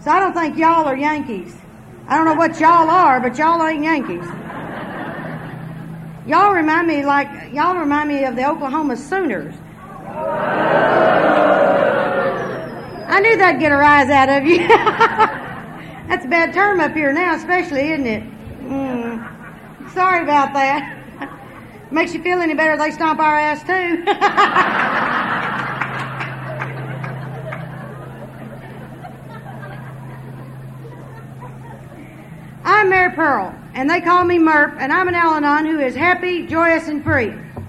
So I don't think y'all are Yankees. I don't know what y'all are, but y'all ain't Yankees. Y'all remind me of the Oklahoma Sooners. I knew that'd get a rise out of you. That's a bad term up here now, especially, isn't it? Sorry about that. Makes you feel any better, they stomp our ass too. I'm Mary Pearl, and they call me Murph, and I'm an Al-Anon who is happy, joyous, and free.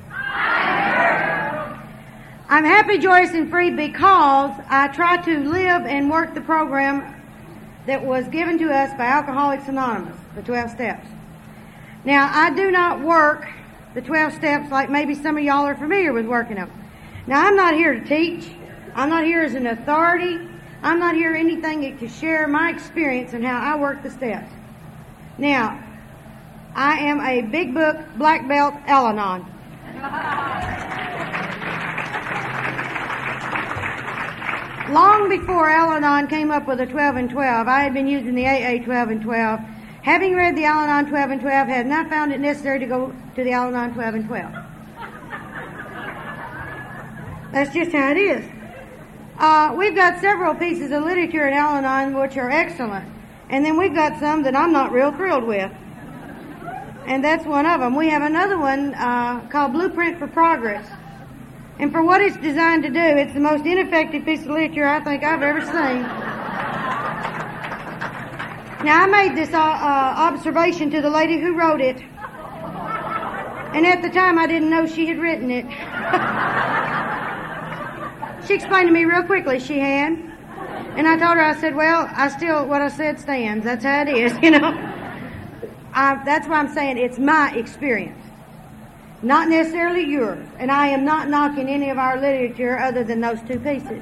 I'm happy, joyous, and free because I try to live and work the program that was given to us by Alcoholics Anonymous, the 12 steps. Now, I do not work the 12 steps like maybe some of y'all are familiar with working them. Now, I'm not here to teach. I'm not here as an authority. I'm not here anything to share my experience and how I work the steps. Now, I am a big book, black belt Al-Anon. Long before Al-Anon came up with the 12 and 12, I had been using the AA 12 and 12. Having read the Al-Anon 12 and 12, had not found it necessary to go to the Al-Anon 12 and 12. That's just how it is. We've got several pieces of literature in Al-Anon which are excellent. And then we've got some that I'm not real thrilled with. And that's one of them. We have another one called Blueprint for Progress. And for what it's designed to do, it's the most ineffective piece of literature I think I've ever seen. Now, I made this observation to the lady who wrote it. And at the time, I didn't know she had written it. She explained to me real quickly she had. And I told her, I said, well, what I said stands. That's how it is, you know. That's why I'm saying it's my experience. Not necessarily yours. And I am not knocking any of our literature other than those two pieces.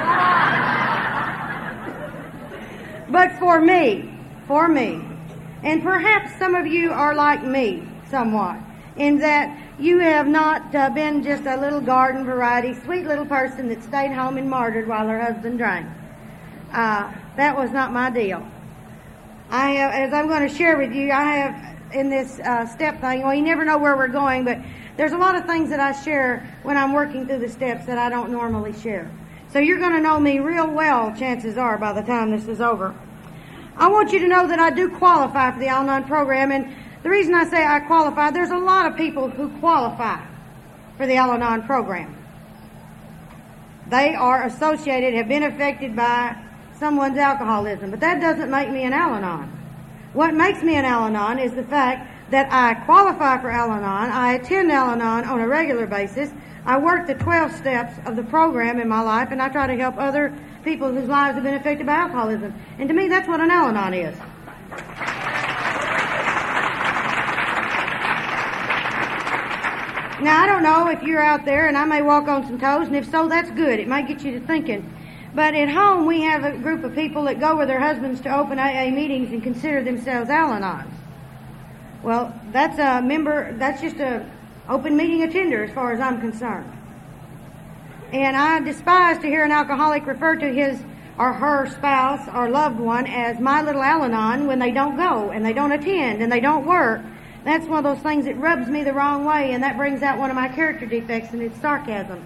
But for me, and perhaps some of you are like me somewhat, in that you have not been just a little garden variety, sweet little person that stayed home and martyred while her husband drank. That was not my deal. As I'm going to share with you, I have in this step thing, well, you never know where we're going, but there's a lot of things that I share when I'm working through the steps that I don't normally share. So you're going to know me real well, chances are, by the time this is over. I want you to know that I do qualify for the Al-Anon program, and the reason I say I qualify, there's a lot of people who qualify for the Al-Anon program. They are associated, have been affected by someone's alcoholism, but that doesn't make me an Al-Anon. What makes me an Al-Anon is the fact that I qualify for Al-Anon, I attend Al-Anon on a regular basis, I work the 12 steps of the program in my life, and I try to help other people whose lives have been affected by alcoholism. And to me, that's what an Al-Anon is. Now, I don't know if you're out there, and I may walk on some toes, and if so, that's good. It might get you to thinking. But at home, we have a group of people that go with their husbands to open AA meetings and consider themselves Al-Anons. Well, that's just a open meeting attender as far as I'm concerned. And I despise to hear an alcoholic refer to his or her spouse or loved one as my little Al-Anon when they don't go and they don't attend and they don't work. That's one of those things that rubs me the wrong way, and that brings out one of my character defects, and it's sarcasm.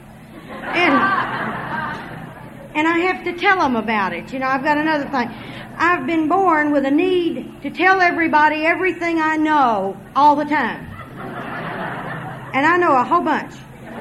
And I have to tell them about it. You know, I've got another thing. I've been born with a need to tell everybody everything I know all the time. And I know a whole bunch.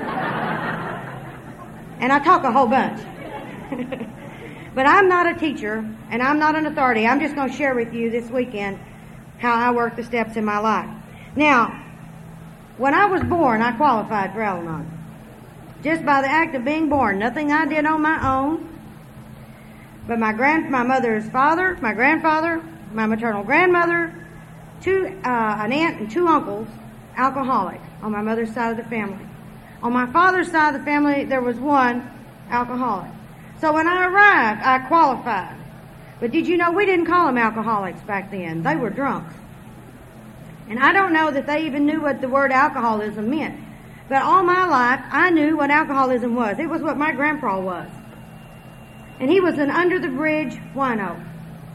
And I talk a whole bunch. But I'm not a teacher, and I'm not an authority. I'm just going to share with you this weekend how I work the steps in my life. Now, when I was born, I qualified for Al-Anon. Just by the act of being born. Nothing I did on my own. But my mother's father, my grandfather, my maternal grandmother, an aunt and two uncles, alcoholics on my mother's side of the family. On my father's side of the family, there was one alcoholic. So when I arrived, I qualified. But did you know we didn't call them alcoholics back then? They were drunks. And I don't know that they even knew what the word alcoholism meant. But all my life, I knew what alcoholism was. It was what my grandpa was. And he was an under-the-bridge wino.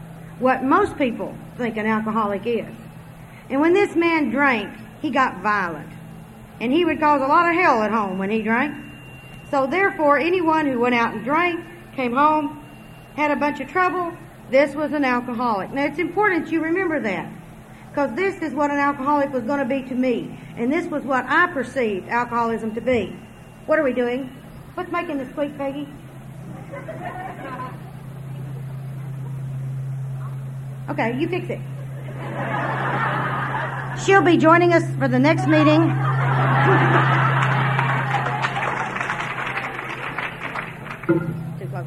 what most people think an alcoholic is. And when this man drank, he got violent. And he would cause a lot of hell at home when he drank. So therefore, anyone who went out and drank, came home, had a bunch of trouble, this was an alcoholic. Now it's important you remember that, because this is what an alcoholic was going to be to me. And this was what I perceived alcoholism to be. What are we doing? What's making the squeak, Peggy? Okay, you fix it. She'll be joining us for the next meeting. Too close.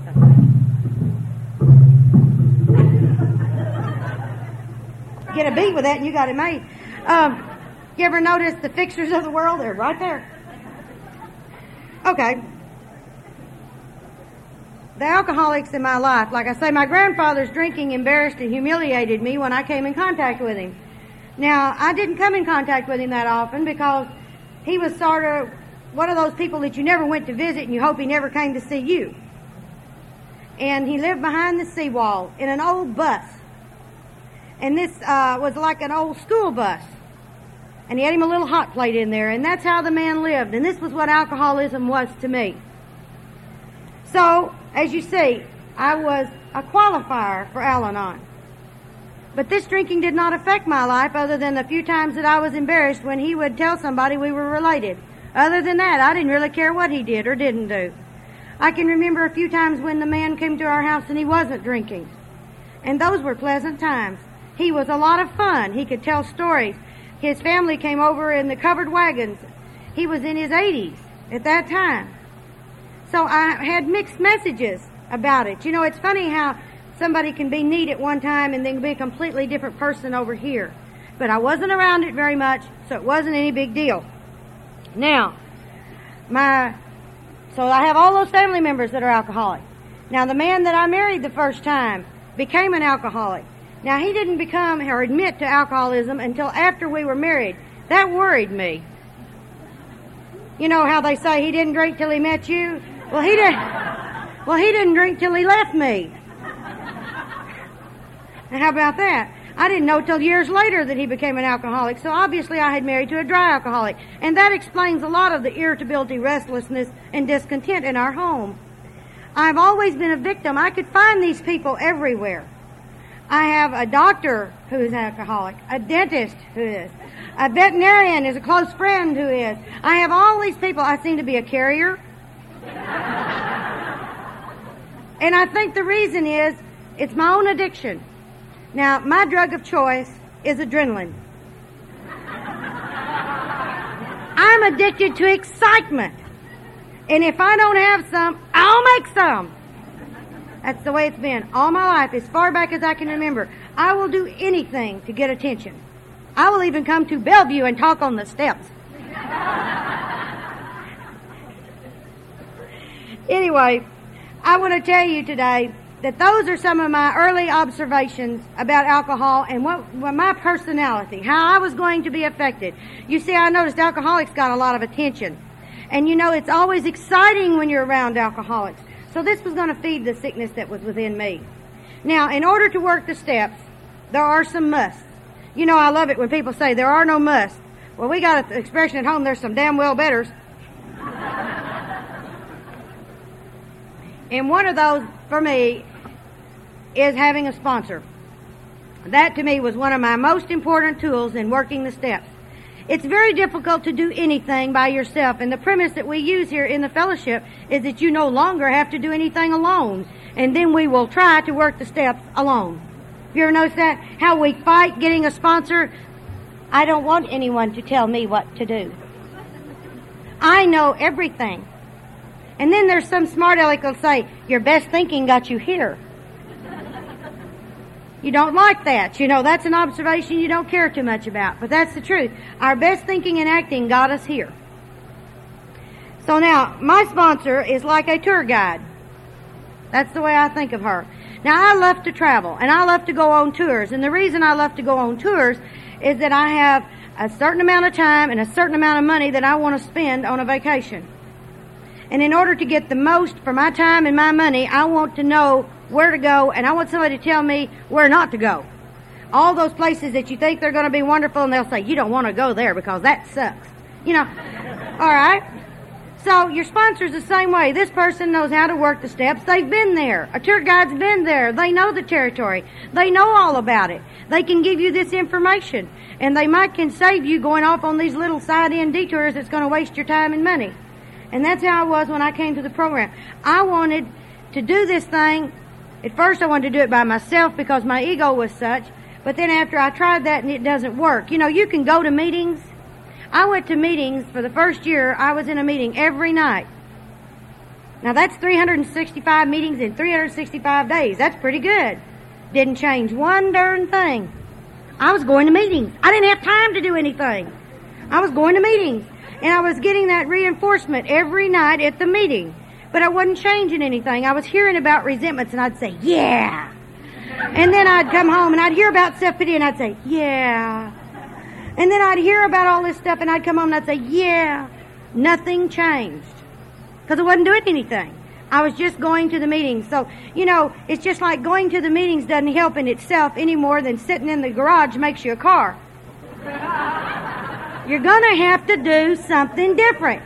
Get a beat with that and you got it made. You ever notice the fixtures of the world? They're right there. Okay. The alcoholics in my life, like I say, my grandfather's drinking embarrassed and humiliated me when I came in contact with him. Now, I didn't come in contact with him that often because he was sort of one of those people that you never went to visit and you hope he never came to see you. And he lived behind the seawall in an old bus. And this was like an old school bus. And he had him a little hot plate in there, and that's how the man lived. And this was what alcoholism was to me. So, as you see, I was a qualifier for Al-Anon. But this drinking did not affect my life other than the few times that I was embarrassed when he would tell somebody we were related. Other than that, I didn't really care what he did or didn't do. I can remember a few times when the man came to our house and he wasn't drinking. And those were pleasant times. He was a lot of fun. He could tell stories. His family came over in the covered wagons. He was in his 80s at that time. So I had mixed messages about it. You know, it's funny how somebody can be neat at one time and then be a completely different person over here. But I wasn't around it very much, so it wasn't any big deal. Now, so I have all those family members that are alcoholic. Now, the man that I married the first time became an alcoholic. Now, he didn't become or admit to alcoholism until after we were married. That worried me. You know how they say he didn't drink till he met you? Well, he didn't drink till he left me. And how about that? I didn't know till years later that he became an alcoholic, so obviously I had married to a dry alcoholic. And that explains a lot of the irritability, restlessness, and discontent in our home. I've always been a victim. I could find these people everywhere. I have a doctor who is an alcoholic, a dentist who is, a veterinarian is a close friend who is. I have all these people. I seem to be a carrier. And I think the reason is, it's my own addiction. Now, my drug of choice is adrenaline. I'm addicted to excitement. And if I don't have some, I'll make some. That's the way it's been all my life, as far back as I can remember. I will do anything to get attention. I will even come to Bellevue and talk on the steps. Anyway, I want to tell you today that those are some of my early observations about alcohol and what my personality, how I was going to be affected. You see, I noticed alcoholics got a lot of attention. And you know, it's always exciting when you're around alcoholics. So this was going to feed the sickness that was within me. Now, in order to work the steps, there are some musts. You know, I love it when people say there are no musts. Well, we got an expression at home, there's some damn well betters. And one of those, for me, is having a sponsor. That, to me, was one of my most important tools in working the steps. It's very difficult to do anything by yourself, and the premise that we use here in the fellowship is that you no longer have to do anything alone, and then we will try to work the steps alone. You ever notice that? How we fight getting a sponsor? I don't want anyone to tell me what to do. I know everything. And then there's some smart aleck who'll say, your best thinking got you here. You don't like that. You know, that's an observation you don't care too much about. But that's the truth. Our best thinking and acting got us here. So now, my sponsor is like a tour guide. That's the way I think of her. Now, I love to travel, and I love to go on tours. And the reason I love to go on tours is that I have a certain amount of time and a certain amount of money that I want to spend on a vacation. And in order to get the most for my time and my money, I want to know where to go, and I want somebody to tell me where not to go. All those places that you think they're going to be wonderful, and they'll say, you don't want to go there because that sucks. You know, all right? So your sponsor's the same way. This person knows how to work the steps. They've been there. A tour guide's been there. They know the territory. They know all about it. They can give you this information. And they can save you going off on these little side-end detours that's going to waste your time and money. And that's how I was when I came to the program. I wanted to do this thing. At first I wanted to do it by myself because my ego was such. But then after I tried that and it doesn't work. You know, you can go to meetings. I went to meetings for the first year. I was in a meeting every night. Now that's 365 meetings in 365 days. That's pretty good. Didn't change one darn thing. I was going to meetings. I didn't have time to do anything. I was going to meetings. And I was getting that reinforcement every night at the meeting. But I wasn't changing anything. I was hearing about resentments and I'd say, yeah. And then I'd come home and I'd hear about self-pity and I'd say, yeah. And then I'd hear about all this stuff and I'd come home and I'd say, yeah. Nothing changed. Because I wasn't doing anything. I was just going to the meetings. So, you know, it's just like going to the meetings doesn't help in itself any more than sitting in the garage makes you a car. You're going to have to do something different.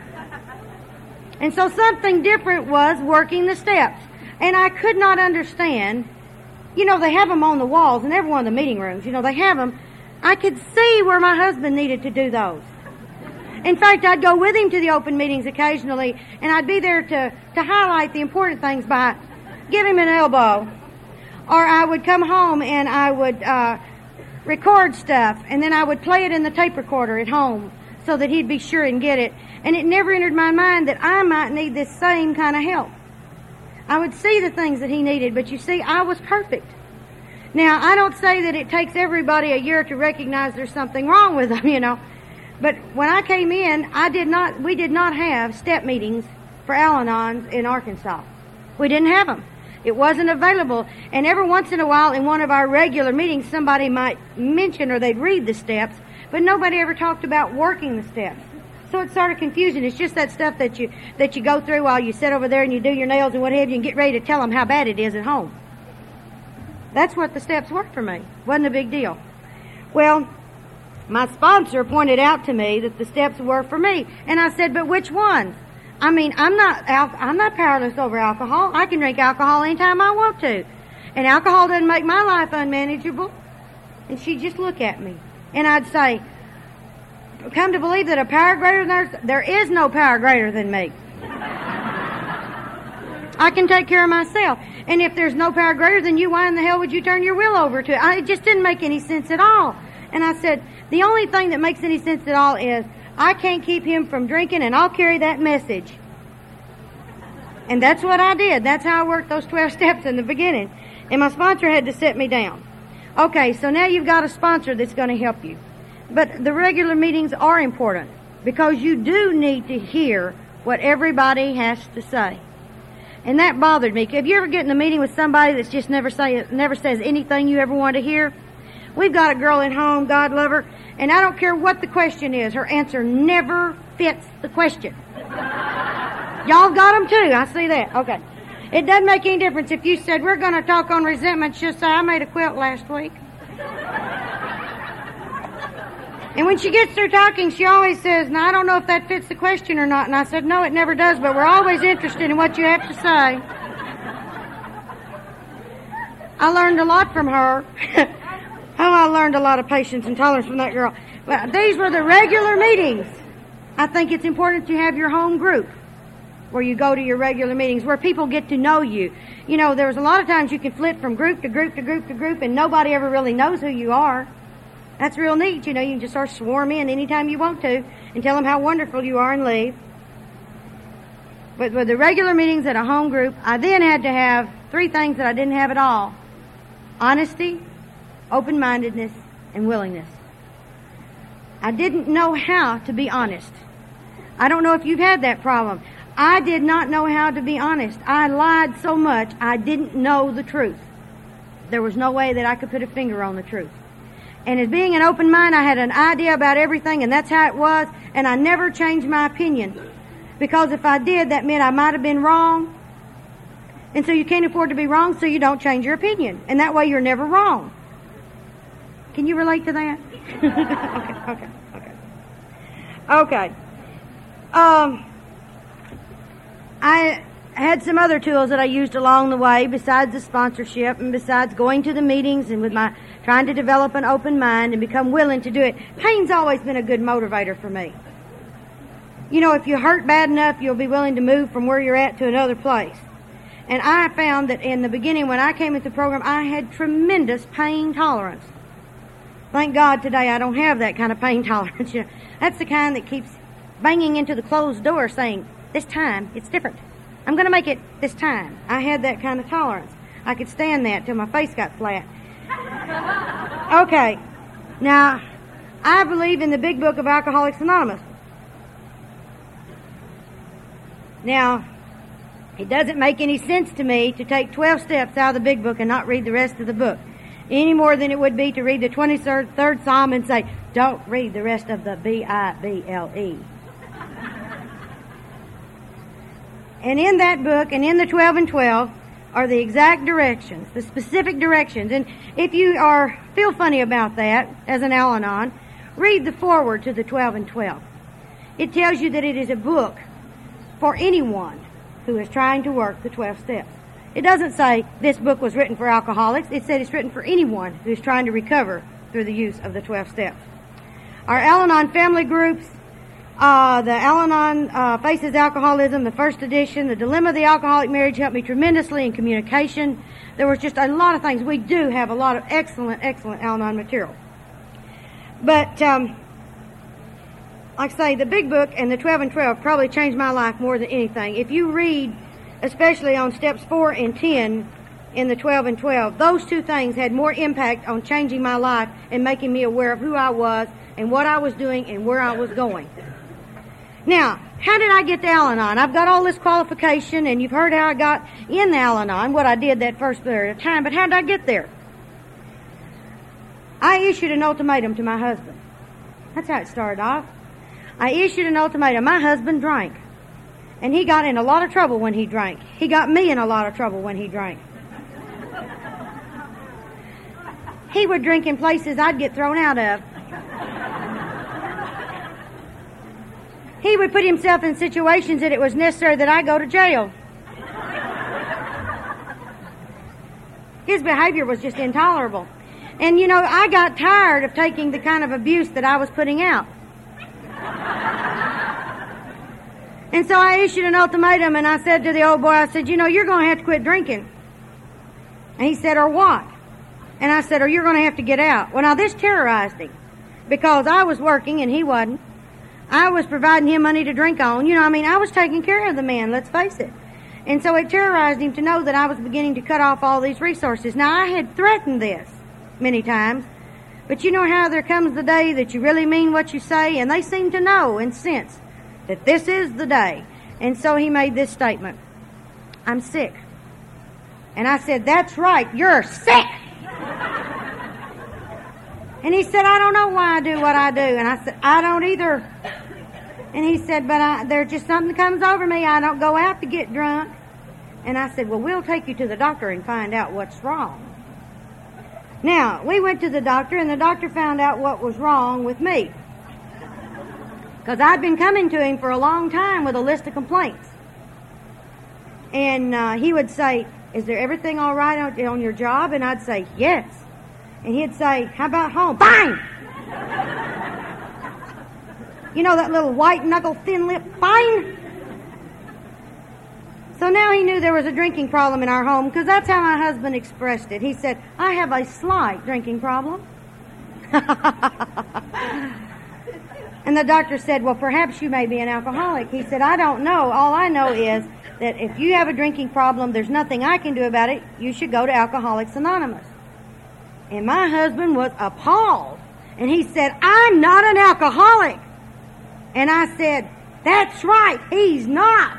And so something different was working the steps. And I could not understand. You know, they have them on the walls in every one of the meeting rooms. You know, they have them. I could see where my husband needed to do those. In fact, I'd go with him to the open meetings occasionally, and I'd be there to highlight the important things by give him an elbow. Or I would come home and I would record stuff, and then I would play it in the tape recorder at home so that he'd be sure and get it. And it never entered my mind that I might need this same kind of help. I would see the things that he needed, but you see, I was perfect. Now, I don't say that it takes everybody a year to recognize there's something wrong with them, you know. But when I came in, we did not have step meetings for Al-Anons in Arkansas. We didn't have them. It wasn't available. And every once in a while in one of our regular meetings, somebody might mention or they'd read the steps, but nobody ever talked about working the steps. So it's sort of confusing. It's just that stuff that you go through while you sit over there and you do your nails and what have you and get ready to tell them how bad it is at home. That's what the steps were for me. Wasn't a big deal. Well, my sponsor pointed out to me that the steps were for me. And I said, but which ones? I mean, I'm not powerless over alcohol. I can drink alcohol anytime I want to. And alcohol doesn't make my life unmanageable. And she'd just look at me. And I'd say, come to believe that a power greater than there is no power greater than me. I can take care of myself. And if there's no power greater than you, why in the hell would you turn your will over to it? It just didn't make any sense at all. And I said, the only thing that makes any sense at all is I can't keep him from drinking, and I'll carry that message. And that's what I did. That's how I worked those 12 steps in the beginning. And my sponsor had to sit me down. Okay, so now you've got a sponsor that's going to help you. But the regular meetings are important because you do need to hear what everybody has to say. And that bothered me. Have you ever get in a meeting with somebody that's just never says anything you ever want to hear? We've got a girl at home, God love her, and I don't care what the question is, her answer never fits the question. Y'all got them too, I see that. Okay. It doesn't make any difference if you said, we're going to talk on resentment, she'll say, I made a quilt last week. And when she gets through talking, she always says, now I don't know if that fits the question or not. And I said, no, it never does, but we're always interested in what you have to say. I learned a lot from her. I learned a lot of patience and tolerance from that girl. But these were the regular meetings. I think it's important you have your home group where you go to your regular meetings, where people get to know you. You know, there's a lot of times you can flip from group to group to group to group, and nobody ever really knows who you are. That's real neat. You know, you can just sort of swarm in anytime you want to and tell them how wonderful you are and leave. But with the regular meetings at a home group, I then had to have 3 things that I didn't have at all. Honesty, open-mindedness, and willingness. I didn't know how to be honest. I don't know if you've had that problem. I did not know how to be honest. I lied so much, I didn't know the truth. There was no way that I could put a finger on the truth. And as being an open mind, I had an idea about everything, and that's how it was, and I never changed my opinion. Because if I did, that meant I might have been wrong. And so you can't afford to be wrong, so you don't change your opinion. And that way you're never wrong. Can you relate to that? Okay. I had some other tools that I used along the way besides the sponsorship and besides going to the meetings and with my trying to develop an open mind and become willing to do it. Pain's always been a good motivator for me. You know, if you hurt bad enough, you'll be willing to move from where you're at to another place. And I found that in the beginning when I came into the program, I had tremendous pain tolerance. Thank God today I don't have that kind of pain tolerance. You know, that's the kind that keeps banging into the closed door saying, this time it's different. I'm going to make it this time. I had that kind of tolerance. I could stand that till my face got flat. Okay. Now, I believe in the big book of Alcoholics Anonymous. Now, it doesn't make any sense to me to take 12 steps out of the big book and not read the rest of the book. Any more than it would be to read the 23rd Psalm and say, don't read the rest of the Bible. And in that book, and in the 12 and 12, are the exact directions, the specific directions. And if you feel funny about that, as an Al-Anon, read the foreword to the 12 and 12. It tells you that it is a book for anyone who is trying to work the 12 steps. It doesn't say this book was written for alcoholics. It said it's written for anyone who is trying to recover through the use of the 12 steps. Our Al-Anon family groups, the Al-Anon Faces Alcoholism, the first edition, the Dilemma of the Alcoholic Marriage helped me tremendously in communication. There was just a lot of things. We do have a lot of excellent Al-Anon material. But, like I say, the big book and the 12 and 12 probably changed my life more than anything. If you read, especially on steps 4 and 10 in the 12 and 12, those two things had more impact on changing my life and making me aware of who I was and what I was doing and where I was going. Now, how did I get to Al-Anon? I've got all this qualification, and you've heard how I got in Al-Anon, what I did that first period of time, but how did I get there? I issued an ultimatum to my husband. That's how it started off. I issued an ultimatum. My husband drank. And he got in a lot of trouble when he drank. He got me in a lot of trouble when he drank. He would drink in places I'd get thrown out of. He would put himself in situations that it was necessary that I go to jail. His behavior was just intolerable. And, you know, I got tired of taking the kind of abuse that I was putting out. And so I issued an ultimatum, and I said to the old boy, I said, you know, you're going to have to quit drinking. And he said, or what? And I said, or you're going to have to get out. Well, now this terrorized him, because I was working and he wasn't. I was providing him money to drink on. You know, I mean, I was taking care of the man, let's face it. And so it terrorized him to know that I was beginning to cut off all these resources. Now, I had threatened this many times, but you know how there comes the day that you really mean what you say, and they seem to know and sense that this is the day. And so he made this statement, I'm sick. And I said, that's right, you're sick. And he said, I don't know why I do what I do. And I said, I don't either. And he said, but there's just something that comes over me. I don't go out to get drunk. And I said, well, we'll take you to the doctor and find out what's wrong. Now, we went to the doctor, and the doctor found out what was wrong with me. Because I'd been coming to him for a long time with a list of complaints. And he would say, is there everything all right on your job? And I'd say, yes. And he'd say, how about home? Fine! You know that little white knuckle, thin lip, fine? So now he knew there was a drinking problem in our home, because that's how my husband expressed it. He said, I have a slight drinking problem. And the doctor said, well, perhaps you may be an alcoholic. He said, I don't know. All I know is that if you have a drinking problem, there's nothing I can do about it. You should go to Alcoholics Anonymous. And my husband was appalled. And he said, I'm not an alcoholic. And I said, that's right, he's not.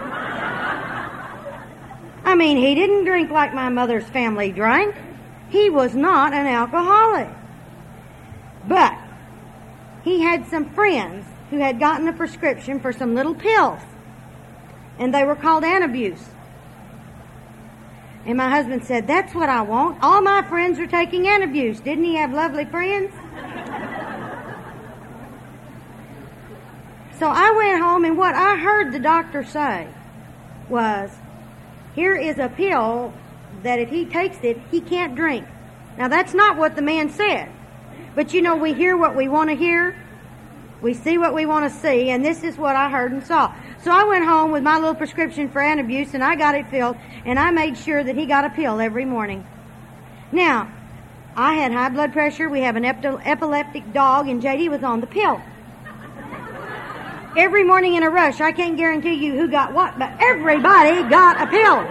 I mean, he didn't drink like my mother's family drank. He was not an alcoholic. But he had some friends who had gotten a prescription for some little pills. And they were called Antabuse. And my husband said, that's what I want. All my friends are taking Antabuse. Didn't he have lovely friends? So I went home, and what I heard the doctor say was, here is a pill that if he takes it, he can't drink. Now that's not what the man said. But you know, we hear what we want to hear. We see what we want to see, and this is what I heard and saw. So I went home with my little prescription for Antabuse, and I got it filled, and I made sure that he got a pill every morning. Now, I had high blood pressure. We have an epileptic dog, and JD was on the pill. Every morning in a rush. I can't guarantee you who got what, but everybody got a pill.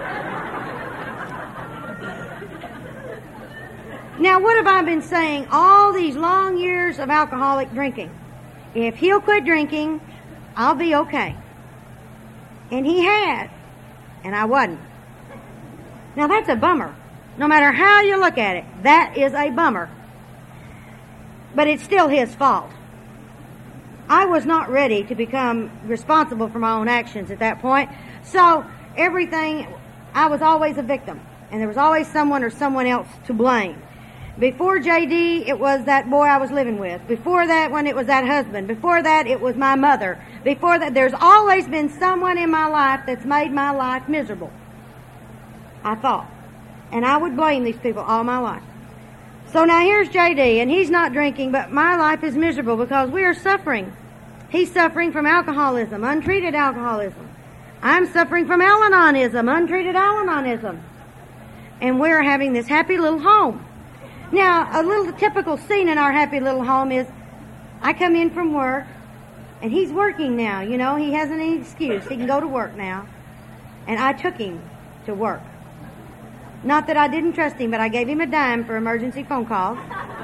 Now, what have I been saying all these long years of alcoholic drinking? If he'll quit drinking, I'll be okay. And he had, and I wasn't. Now, that's a bummer. No matter how you look at it, that is a bummer. But it's still his fault. I was not ready to become responsible for my own actions at that point. So, everything, I was always a victim. And there was always someone or someone else to blame. Before JD, it was that boy I was living with. Before that one, it was that husband. Before that, it was my mother. Before that, there's always been someone in my life that's made my life miserable. I thought. And I would blame these people all my life. So now here's JD, and he's not drinking, but my life is miserable because we are suffering. He's suffering from alcoholism, untreated alcoholism. I'm suffering from Al-Anonism, untreated Al-Anonism. And we're having this happy little home. Now, a little typical scene in our happy little home is I come in from work, and he's working now. You know, he hasn't any excuse. He can go to work now. And I took him to work. Not that I didn't trust him, but I gave him a dime for emergency phone calls.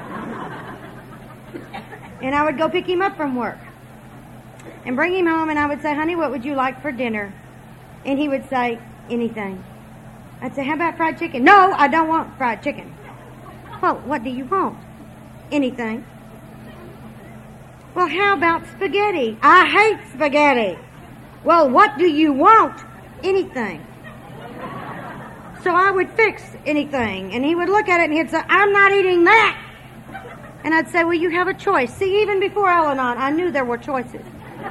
And I would go pick him up from work and bring him home, and I would say, honey, what would you like for dinner? And he would say, anything. I'd say, how about fried chicken? No, I don't want fried chicken. Well, what do you want? Anything. Well, how about spaghetti? I hate spaghetti. Well, what do you want? Anything. So I would fix anything, and he would look at it and he'd say, I'm not eating that. And I'd say, well, you have a choice. See, even before Al-Anon, I knew there were choices.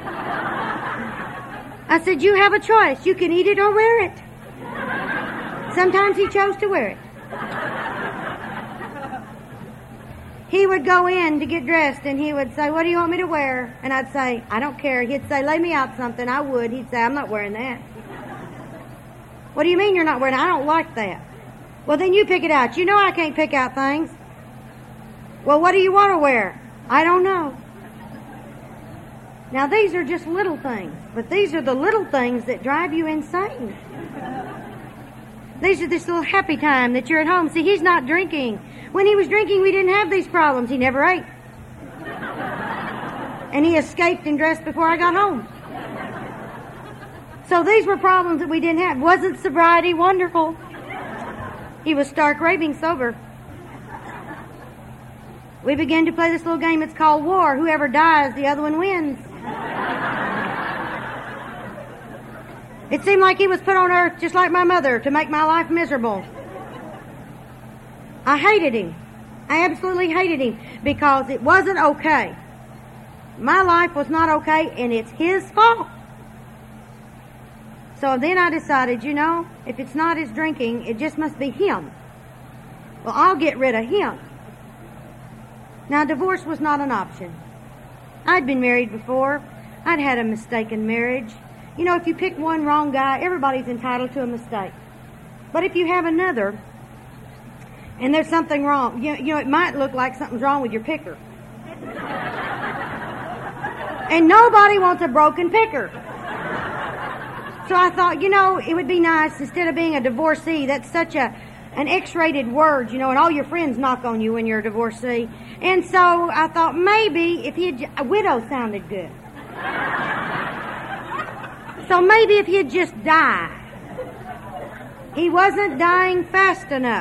I said, you have a choice. You can eat it or wear it. Sometimes he chose to wear it. He would go in to get dressed, and he would say, what do you want me to wear? And I'd say, I don't care. He'd say, lay me out something. I would. He'd say, I'm not wearing that. What do you mean you're not wearing it? I don't like that. Well, then you pick it out. You know I can't pick out things. Well, what do you want to wear? I don't know. Now, these are just little things, but these are the little things that drive you insane. These are this little happy time that you're at home. See, he's not drinking. When he was drinking, we didn't have these problems. He never ate. And he escaped and dressed before I got home. So these were problems that we didn't have. Wasn't sobriety wonderful? He was stark raving sober. We began to play this little game. It's called War. Whoever dies, the other one wins. It seemed like he was put on earth just like my mother to make my life miserable. I hated him. I absolutely hated him because it wasn't okay. My life was not okay, and it's his fault. So then I decided, you know, if it's not his drinking, it just must be him. Well, I'll get rid of him. Now, divorce was not an option. I'd been married before. I'd had a mistaken marriage. You know, if you pick one wrong guy, everybody's entitled to a mistake. But if you have another, and there's something wrong, you know, it might look like something's wrong with your picker. And nobody wants a broken picker. So I thought, you know, it would be nice, instead of being a divorcee, that's such an X-rated word, you know, and all your friends knock on you when you're a divorcee. And so I thought maybe if a widow sounded good. So maybe if he'd just die. He wasn't dying fast enough.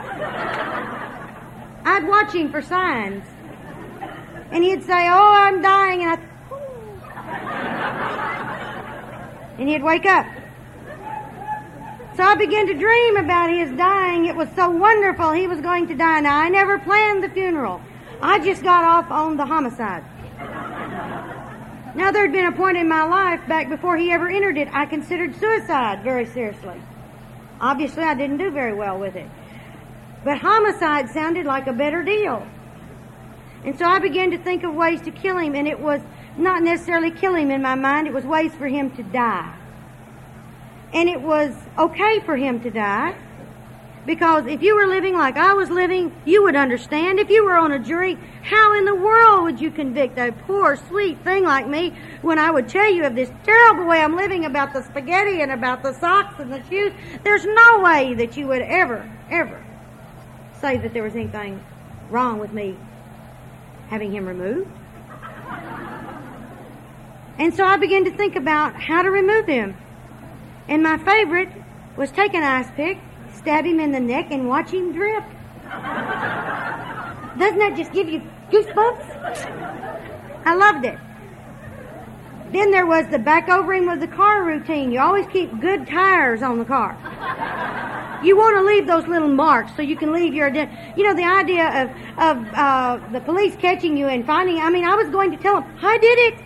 I'd watch him for signs. And he'd say, oh, I'm dying. And and he'd wake up. So I began to dream about his dying. It was so wonderful. He was going to die. Now, I never planned the funeral. I just got off on the homicide. Now, there had been a point in my life back before he ever entered it, I considered suicide very seriously. Obviously, I didn't do very well with it. But homicide sounded like a better deal. And so I began to think of ways to kill him, and it was not necessarily kill him in my mind. It was ways for him to die. And it was okay for him to die, because if you were living like I was living, you would understand. If you were on a jury, how in the world would you convict a poor, sweet thing like me when I would tell you of this terrible way I'm living about the spaghetti and about the socks and the shoes? There's no way that you would ever say that there was anything wrong with me having him removed. And so I began to think about how to remove him. And my favorite was take an ice pick, stab him in the neck, and watch him drip. Doesn't that just give you goosebumps? I loved it. Then there was the back over him with the car routine. You always keep good tires on the car. You want to leave those little marks so you can leave your... You know, the idea of the police catching you and finding... I mean, I was going to tell them, I did it.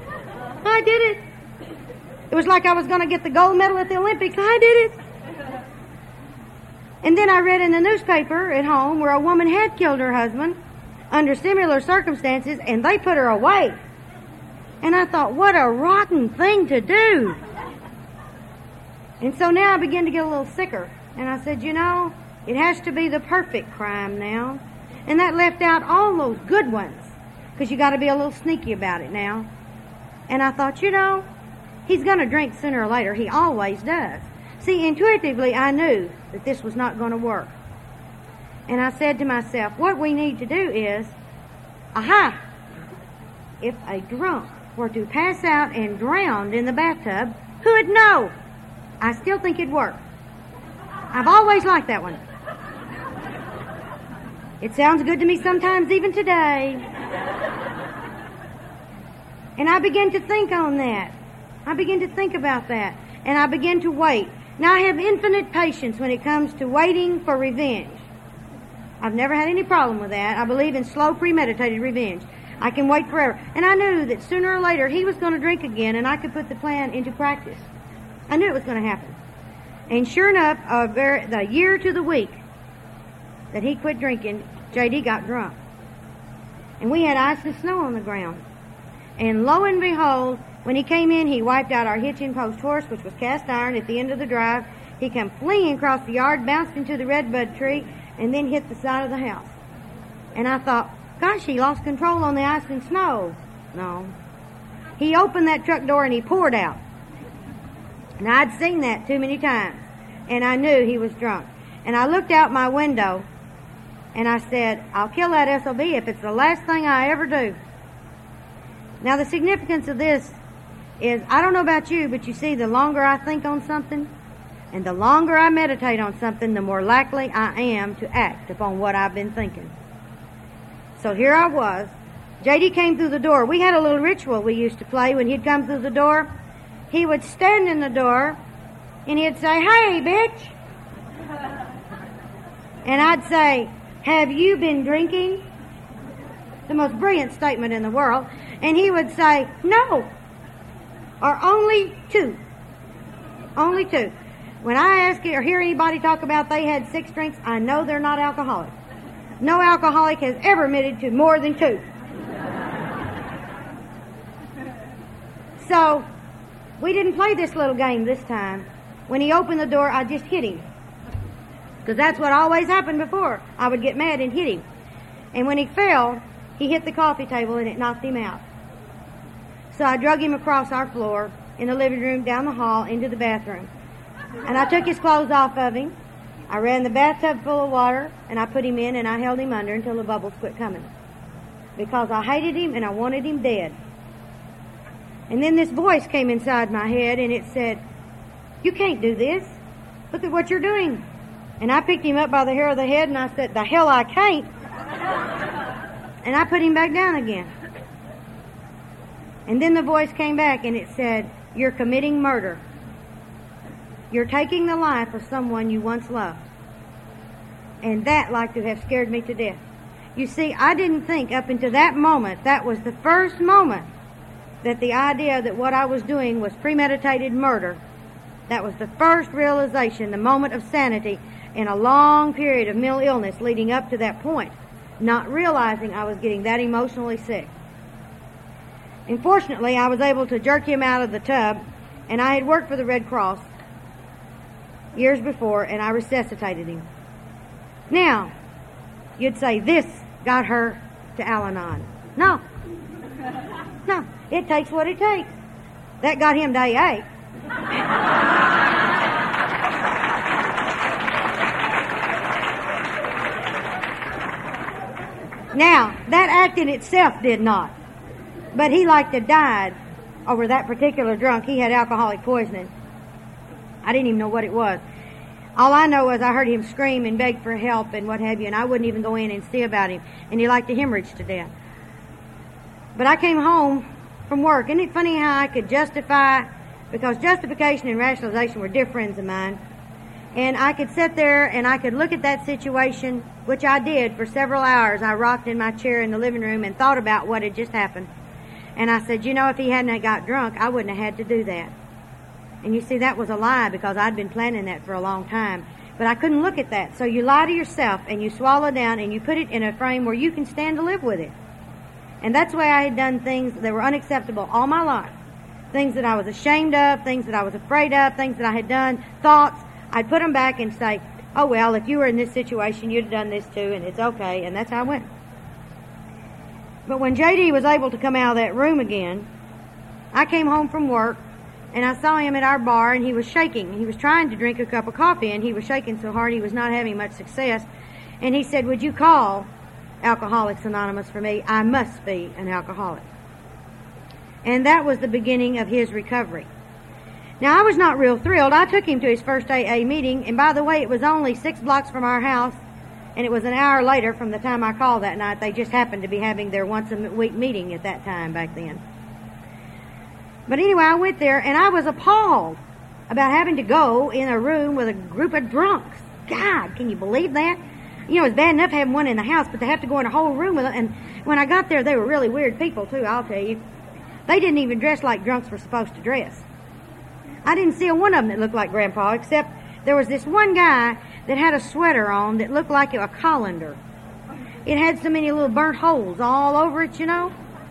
It was like I was going to get the gold medal at the Olympics. I did it. And then I read in the newspaper at home where a woman had killed her husband under similar circumstances, and they put her away. And I thought, what a rotten thing to do. And so now I began to get a little sicker. And I said, you know, it has to be the perfect crime now. And that left out all those good ones, because you got to be a little sneaky about it now. And I thought, you know, he's going to drink sooner or later. He always does. See, intuitively, I knew that this was not going to work. And I said to myself, what we need to do is, if a drunk were to pass out and drown in the bathtub, who would know? I still think it'd work. I've always liked that one. It sounds good to me sometimes, even today. And I began to think on that. I began to think about that. And I began to wait. Now, I have infinite patience when it comes to waiting for revenge. I've never had any problem with that. I believe in slow, premeditated revenge. I can wait forever. And I knew that sooner or later he was going to drink again, and I could put the plan into practice. I knew it was going to happen. And sure enough, the year to the week that he quit drinking, J.D. got drunk. And we had ice and snow on the ground. And lo and behold, when he came in, he wiped out our hitching post horse, which was cast iron, at the end of the drive. He came fleeing across the yard, bounced into the redbud tree, and then hit the side of the house. And I thought, gosh, he lost control on the ice and snow. No. He opened that truck door and he poured out. And I'd seen that too many times. And I knew he was drunk. And I looked out my window and I said, I'll kill that SOB if it's the last thing I ever do. Now, the significance of this is, I don't know about you, but you see, the longer I think on something and the longer I meditate on something, the more likely I am to act upon what I've been thinking. So here I was. J.D. came through the door. We had a little ritual we used to play when he'd come through the door. He would stand in the door and he'd say, hey, bitch. And I'd say, have you been drinking? The most brilliant statement in the world. And he would say, no. Or only two. Only two. When I ask or hear anybody talk about they had 6 drinks, I know they're not alcoholic. No alcoholic has ever admitted to more than 2. So, we didn't play this little game this time. When he opened the door, I just hit him. Because that's what always happened before. I would get mad and hit him. And when he fell, he hit the coffee table and it knocked him out. So I drug him across our floor, in the living room, down the hall, into the bathroom. And I took his clothes off of him. I ran the bathtub full of water, and I put him in, and I held him under until the bubbles quit coming. Because I hated him, and I wanted him dead. And then this voice came inside my head, and it said, you can't do this. Look at what you're doing. And I picked him up by the hair of the head, and I said, the hell I can't. And I put him back down again. And then the voice came back, and it said, you're committing murder. You're taking the life of someone you once loved. And that like to have scared me to death. You see, I didn't think up until that moment, that was the first moment, that the idea that what I was doing was premeditated murder. That was the first realization, the moment of sanity in a long period of mental illness leading up to that point, not realizing I was getting that emotionally sick. And fortunately, I was able to jerk him out of the tub, and I had worked for the Red Cross years before, and I resuscitated him. Now, you'd say this got her to Al-Anon. No. No. It takes what it takes. That got him to AA. Now, that act in itself did not. But he like to died over that particular drunk. He had alcoholic poisoning. I didn't even know what it was. All I know is I heard him scream and beg for help and what have you, and I wouldn't even go in and see about him. And he liked to hemorrhage to death. But I came home from work. Isn't it funny how I could justify, because justification and rationalization were dear friends of mine, and I could sit there and I could look at that situation, which I did for several hours. I rocked in my chair in the living room and thought about what had just happened. And I said, you know, if he hadn't got drunk, I wouldn't have had to do that. And you see, that was a lie, because I'd been planning that for a long time. But I couldn't look at that. So you lie to yourself and you swallow down and you put it in a frame where you can stand to live with it. And that's the way I had done things that were unacceptable all my life. Things that I was ashamed of, things that I was afraid of, things that I had done, thoughts. I'd put them back and say, oh well, if you were in this situation, you'd have done this too, and it's okay. And that's how I went. But when J.D. was able to come out of that room again, I came home from work, and I saw him at our bar, and he was shaking. He was trying to drink a cup of coffee, and he was shaking so hard he was not having much success. And he said, would you call Alcoholics Anonymous for me? I must be an alcoholic. And that was the beginning of his recovery. Now, I was not real thrilled. I took him to his first AA meeting, and by the way, it was only 6 blocks from our house, and it was an hour later from the time I called that night. They just happened to be having their once-a-week meeting at that time back then. But anyway, I went there, and I was appalled about having to go in a room with a group of drunks. God, can you believe that? You know, it's bad enough having one in the house, but to have to go in a whole room with them. And when I got there, they were really weird people, too, I'll tell you. They didn't even dress like drunks were supposed to dress. I didn't see a one of them that looked like Grandpa, except there was this one guy that had a sweater on that looked like a colander. It had so many little burnt holes all over it, you know.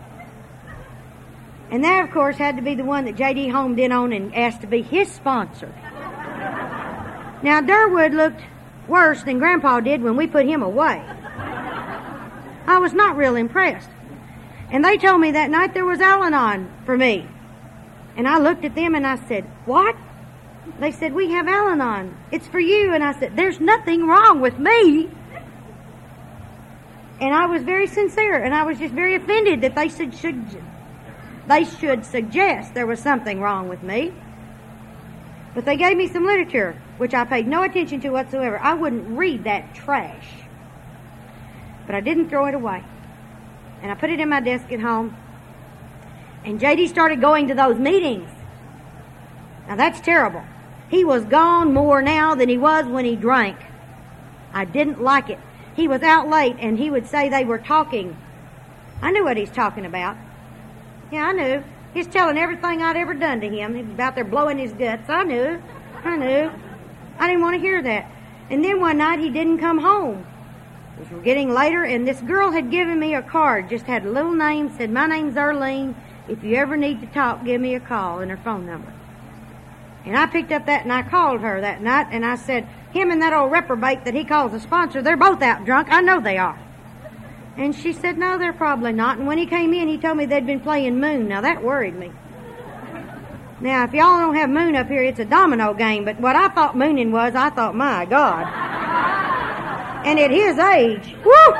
And that, of course, had to be the one that J.D. homed in on and asked to be his sponsor. Now, Durwood looked worse than Grandpa did when we put him away. I was not real impressed. And they told me that night there was Al-Anon for me. And I looked at them and I said, what? They said, we have Al-Anon. It's for you. And I said, there's nothing wrong with me. And I was very sincere, and I was just very offended that they should suggest there was something wrong with me. But they gave me some literature, which I paid no attention to whatsoever. I wouldn't read that trash. But I didn't throw it away. And I put it in my desk at home. And J.D. started going to those meetings. Now that's terrible. He was gone more now than he was when he drank. I didn't like it. He was out late, and he would say they were talking. I knew what he's talking about. Yeah, I knew. He's telling everything I'd ever done to him. He was about there blowing his guts. I knew. I didn't want to hear that. And then one night he didn't come home. It was getting later, and this girl had given me a card. Just had a little name, said, my name's Earlene. If you ever need to talk, give me a call, and her phone number. And I picked up that, and I called her that night, and I said, him and that old reprobate that he calls a sponsor, they're both out drunk. I know they are. And she said, no, they're probably not. And when he came in, he told me they'd been playing Moon. Now, that worried me. Now, if y'all don't have Moon up here, it's a domino game. But what I thought mooning was, I thought, my God. And at his age, whoo!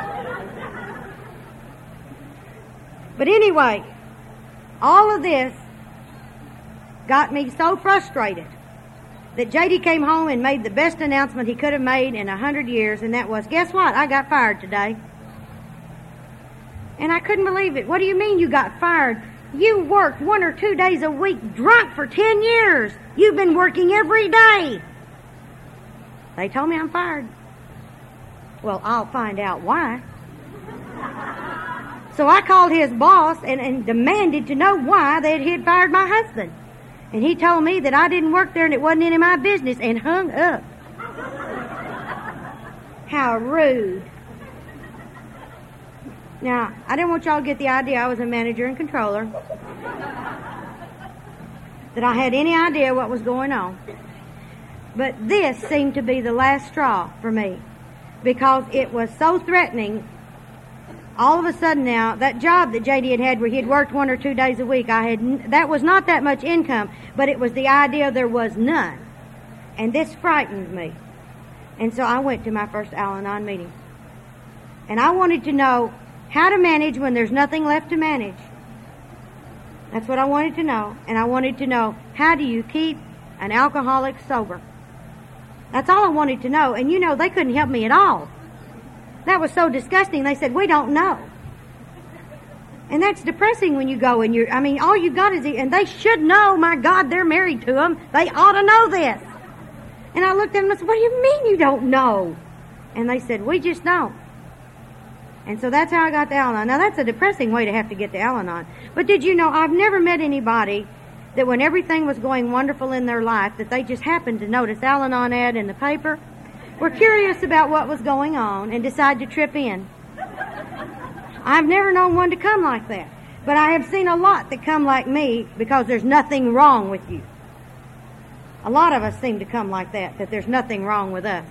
But anyway, all of this got me so frustrated that J.D. came home and made the best announcement he could have made in 100 years, and that was, guess what? I got fired today. And I couldn't believe it. What do you mean you got fired? You worked 1 or 2 days a week drunk for 10 years. You've been working every day. They told me I'm fired. Well, I'll find out why. So I called his boss and demanded to know why he had fired my husband. And he told me that I didn't work there and it wasn't any of my business, and hung up. How rude. Now, I didn't want y'all to get the idea I was a manager and controller, that I had any idea what was going on. But this seemed to be the last straw for me, because it was so threatening. All of a sudden now, that job that J.D. had where he had worked 1 or 2 days a week, that was not that much income, but it was the idea there was none. And this frightened me. And so I went to my first Al-Anon meeting. And I wanted to know how to manage when there's nothing left to manage. That's what I wanted to know. And I wanted to know, how do you keep an alcoholic sober? That's all I wanted to know. And they couldn't help me at all. That was so disgusting. They said, we don't know. And that's depressing when you go and all you got is, and they should know, my God, they're married to them. They ought to know this. And I looked at them and said, what do you mean you don't know? And they said, we just don't. And so that's how I got to Al-Anon. Now that's a depressing way to have to get to Al-Anon. But did you know, I've never met anybody that when everything was going wonderful in their life, that they just happened to notice Al-Anon ad in the paper, were curious about what was going on, and decide to trip in. I've never known one to come like that. But I have seen a lot that come like me because there's nothing wrong with you. A lot of us seem to come like that there's nothing wrong with us.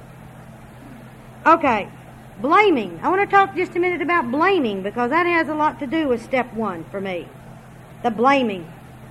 Okay, blaming. I want to talk just a minute about blaming, because that has a lot to do with step 1 for me. The blaming.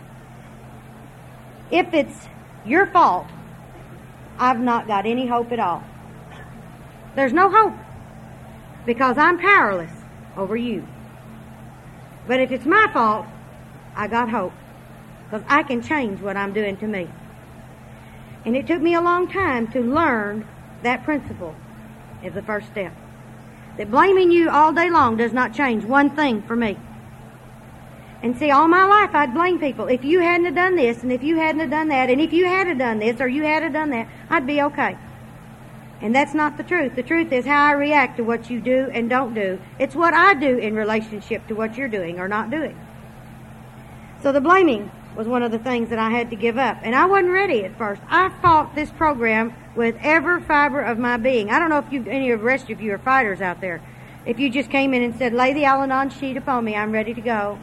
If it's your fault, I've not got any hope at all. There's no hope, because I'm powerless over you. But if it's my fault, I got hope, because I can change what I'm doing to me. And it took me a long time to learn that principle is the first step. That blaming you all day long does not change one thing for me. And see, all my life I'd blame people. If you hadn't have done this, and if you hadn't have done that, and if you had have done this, or you had have done that, I'd be okay. And that's not the truth. The truth is how I react to what you do and don't do. It's what I do in relationship to what you're doing or not doing. So the blaming was one of the things that I had to give up. And I wasn't ready at first. I fought this program with every fiber of my being. I don't know if any of the rest of you are fighters out there. If you just came in and said, lay the Al-Anon sheet upon me, I'm ready to go.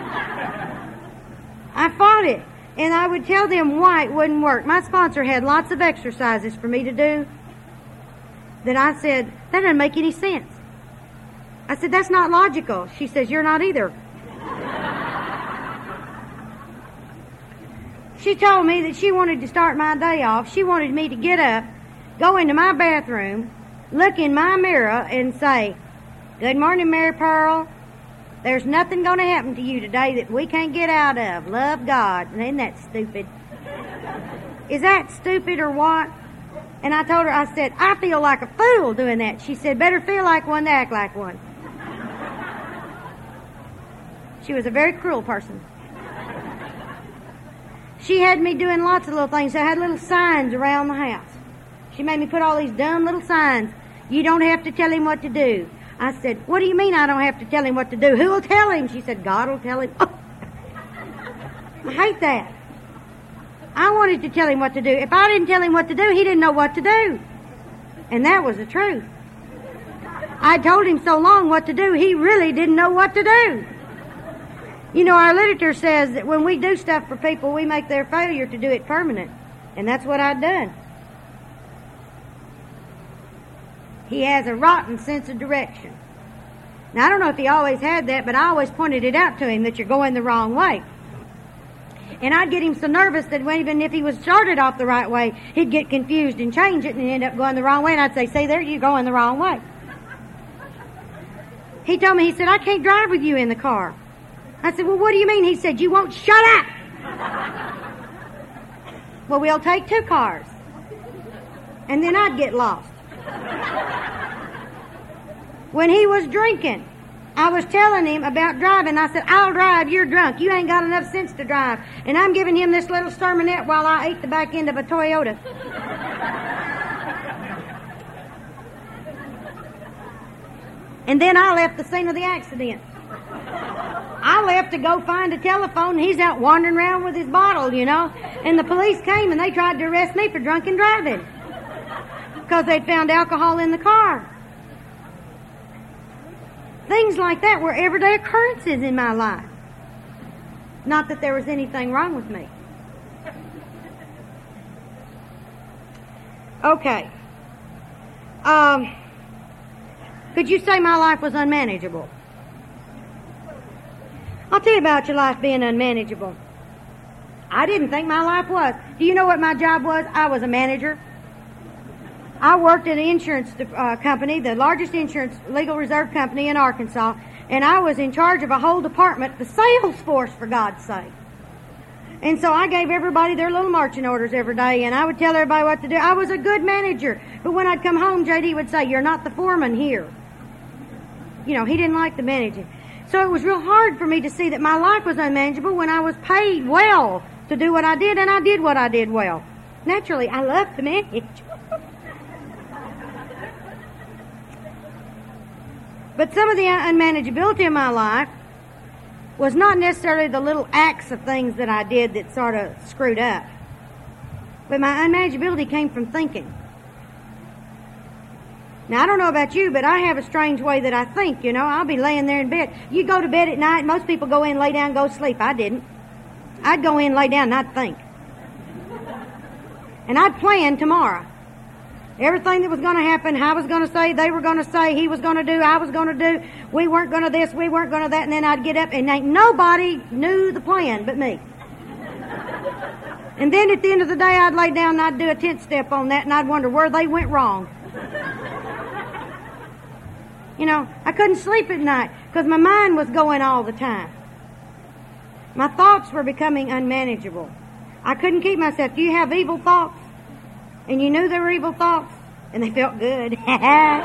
I fought it, and I would tell them why it wouldn't work. My sponsor had lots of exercises for me to do that I said, that doesn't make any sense. I said, that's not logical. She says, you're not either. She told me that she wanted to start my day off. She wanted me to get up, go into my bathroom, look in my mirror, and say, good morning, Mary Pearl. There's nothing going to happen to you today that we can't get out of. Love God. And isn't that stupid? Is that stupid or what? And I told her, I said, I feel like a fool doing that. She said, better feel like one to act like one. She was a very cruel person. She had me doing lots of little things. I had little signs around the house. She made me put all these dumb little signs. You don't have to tell him what to do. I said, what do you mean I don't have to tell him what to do? Who will tell him? She said, God will tell him. Oh. I hate that. I wanted to tell him what to do. If I didn't tell him what to do, he didn't know what to do. And that was the truth. I told him so long what to do, he really didn't know what to do. You know, our literature says that when we do stuff for people, we make their failure to do it permanent. And that's what I'd done. He has a rotten sense of direction. Now, I don't know if he always had that, but I always pointed it out to him that you're going the wrong way. And I'd get him so nervous that even if he was started off the right way, he'd get confused and change it and end up going the wrong way. And I'd say, see there, you're going the wrong way. He told me, he said, I can't drive with you in the car. I said, well, what do you mean? He said, you won't shut up. Well, we'll take 2 cars. And then I'd get lost. When he was drinking, I was telling him about driving. I said, I'll drive, you're drunk. You ain't got enough sense to drive. And I'm giving him this little sermonette while I ate the back end of a Toyota. And then I left the scene of the accident. I left to go find a telephone, and he's out wandering around with his bottle, you know. And the police came, and they tried to arrest me for drunken driving because they'd found alcohol in the car. Things like that were everyday occurrences in my life. Not that there was anything wrong with me. Okay. Could you say my life was unmanageable? I'll tell you about your life being unmanageable. I didn't think my life was. Do you know what my job was? I was a manager. I worked at an insurance company, the largest insurance legal reserve company in Arkansas, and I was in charge of a whole department, the sales force, for God's sake. And so I gave everybody their little marching orders every day, and I would tell everybody what to do. I was a good manager, but when I'd come home, J.D. would say, "You're not the foreman here." You know, he didn't like the managing. So it was real hard for me to see that my life was unmanageable when I was paid well to do what I did, and I did what I did well. Naturally, I love to manage. But some of the unmanageability of my life was not necessarily the little acts of things that I did that sort of screwed up. But my unmanageability came from thinking. Now, I don't know about you, but I have a strange way that I think, you know. I'll be laying there in bed. You go to bed at night, most people go in, lay down, go to sleep. I didn't. I'd go in, lay down, and I'd think. And I'd plan tomorrow. Everything that was going to happen, I was going to say, they were going to say, he was going to do, I was going to do, we weren't going to this, we weren't going to that, and then I'd get up, and ain't nobody knew the plan but me. And then at the end of the day, I'd lay down and I'd do a 10th step on that, and I'd wonder where they went wrong. You know, I couldn't sleep at night because my mind was going all the time. My thoughts were becoming unmanageable. I couldn't keep myself. Do you have evil thoughts? And you knew they were evil thoughts? And they felt good. I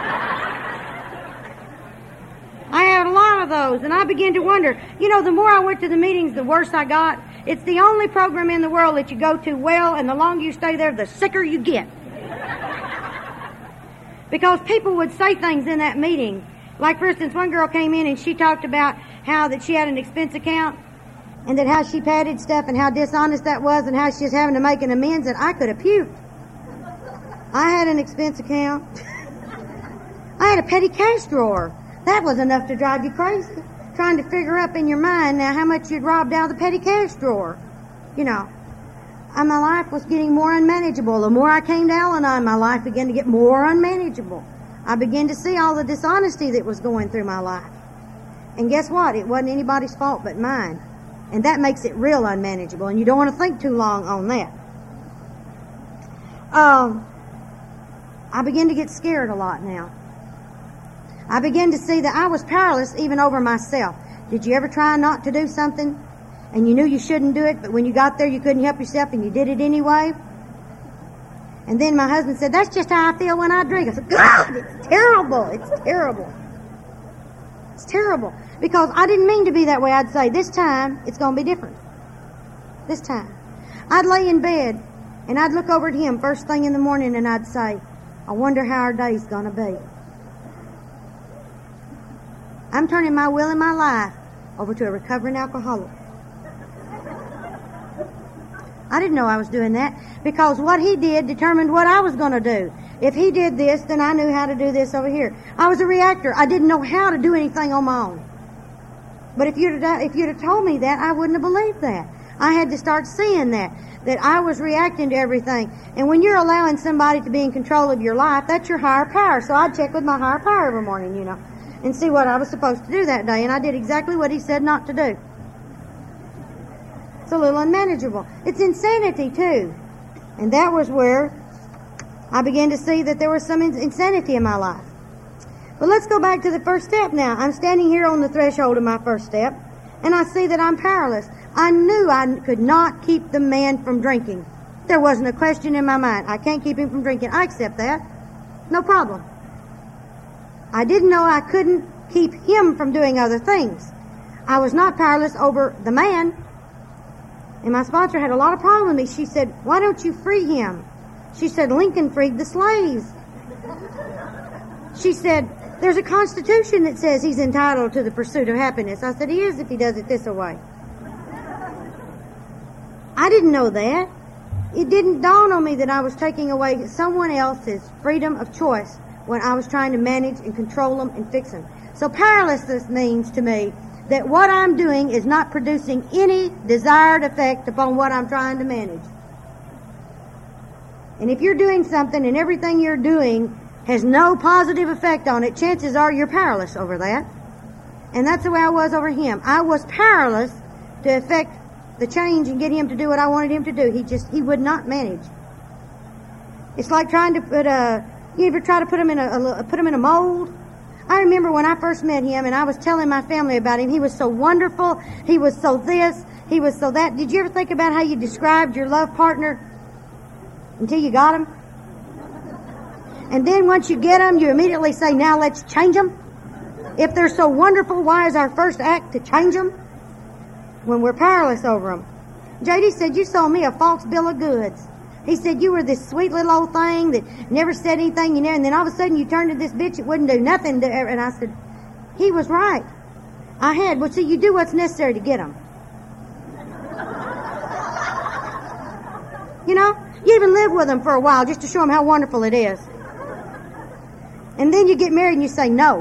had a lot of those, and I began to wonder, you know, the more I went to the meetings, the worse I got. It's the only program in the world that you go to well, and the longer you stay there, the sicker you get. Because people would say things in that meeting. Like, for instance, one girl came in and she talked about how that she had an expense account and that how she padded stuff and how dishonest that was and how she was having to make an amends, and I could have puked. I had an expense account. I had a petty cash drawer. That was enough to drive you crazy. Trying to figure up in your mind now how much you'd robbed out of the petty cash drawer. You know. And my life was getting more unmanageable. The more I came to Al-Anon, my life began to get more unmanageable. I began to see all the dishonesty that was going through my life. And guess what? It wasn't anybody's fault but mine. And that makes it real unmanageable. And you don't want to think too long on that. I began to get scared a lot now. I began to see that I was powerless even over myself. Did you ever try not to do something and you knew you shouldn't do it, but when you got there you couldn't help yourself and you did it anyway? And then my husband said, "That's just how I feel when I drink." I said, "God, it's terrible. It's terrible. It's terrible." Because I didn't mean to be that way. I'd say, this time it's going to be different. This time. I'd lay in bed and I'd look over at him first thing in the morning and I'd say, "I wonder how our day's going to be." I'm turning my will and my life over to a recovering alcoholic. I didn't know I was doing that because what he did determined what I was going to do. If he did this, then I knew how to do this over here. I was a reactor. I didn't know how to do anything on my own. But if you'd have told me that, I wouldn't have believed that. I had to start seeing that I was reacting to everything. And when you're allowing somebody to be in control of your life, that's your higher power. So I'd check with my higher power every morning, you know, and see what I was supposed to do that day. And I did exactly what he said not to do. It's a little unmanageable. It's insanity, too. And that was where I began to see that there was some insanity in my life. But let's go back to the first step now. I'm standing here on the threshold of my first step, and I see that I'm powerless. I knew I could not keep the man from drinking. There wasn't a question in my mind. I can't keep him from drinking. I accept that. No problem. I didn't know I couldn't keep him from doing other things. I was not powerless over the man. And my sponsor had a lot of problem with me. She said, why don't you free him? She said, Lincoln freed the slaves. She said, there's a constitution that says he's entitled to the pursuit of happiness. I said, he is if he does it this way. I didn't know that. It didn't dawn on me that I was taking away someone else's freedom of choice when I was trying to manage and control them and fix them. So powerlessness means to me that what I'm doing is not producing any desired effect upon what I'm trying to manage. And if you're doing something and everything you're doing has no positive effect on it, chances are you're powerless over that. And that's the way I was over him. I was powerless to affect the change and get him to do what I wanted him to do. He would not manage. It's like trying to put you ever try to put him in a mold? I remember when I first met him and I was telling my family about him. He was so wonderful. He was so this. He was so that. Did you ever think about how you described your love partner until you got him? And then once you get them, you immediately say, now let's change them. If they're so wonderful, why is our first act to change them when we're powerless over them? J.D. said, you sold me a false bill of goods. He said, you were this sweet little old thing that never said anything, and then all of a sudden you turned to this bitch that wouldn't do nothing. And I said, he was right. I had. Well, see, you do what's necessary to get them. You know, you even live with them for a while just to show them how wonderful it is. And then you get married and you say no.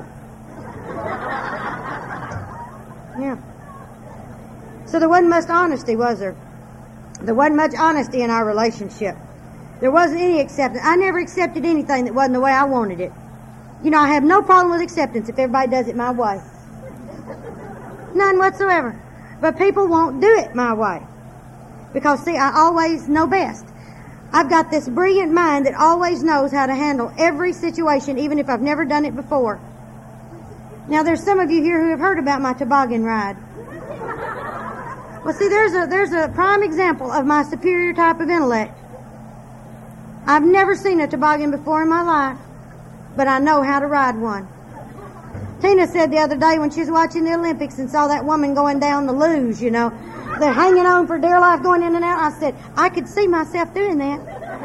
Yeah. So there wasn't much honesty, was there? There wasn't much honesty in our relationship. There wasn't any acceptance. I never accepted anything that wasn't the way I wanted it. You know, I have no problem with acceptance if everybody does it my way. None whatsoever. But people won't do it my way. Because, see, I always know best. I've got this brilliant mind that always knows how to handle every situation, even if I've never done it before. Now, there's some of you here who have heard about my toboggan ride. Well, see, there's a prime example of my superior type of intellect. I've never seen a toboggan before in my life, but I know how to ride one. Tina said the other day when she was watching the Olympics and saw that woman going down the luge, you know, they're hanging on for dear life, going in and out. I said, I could see myself doing that.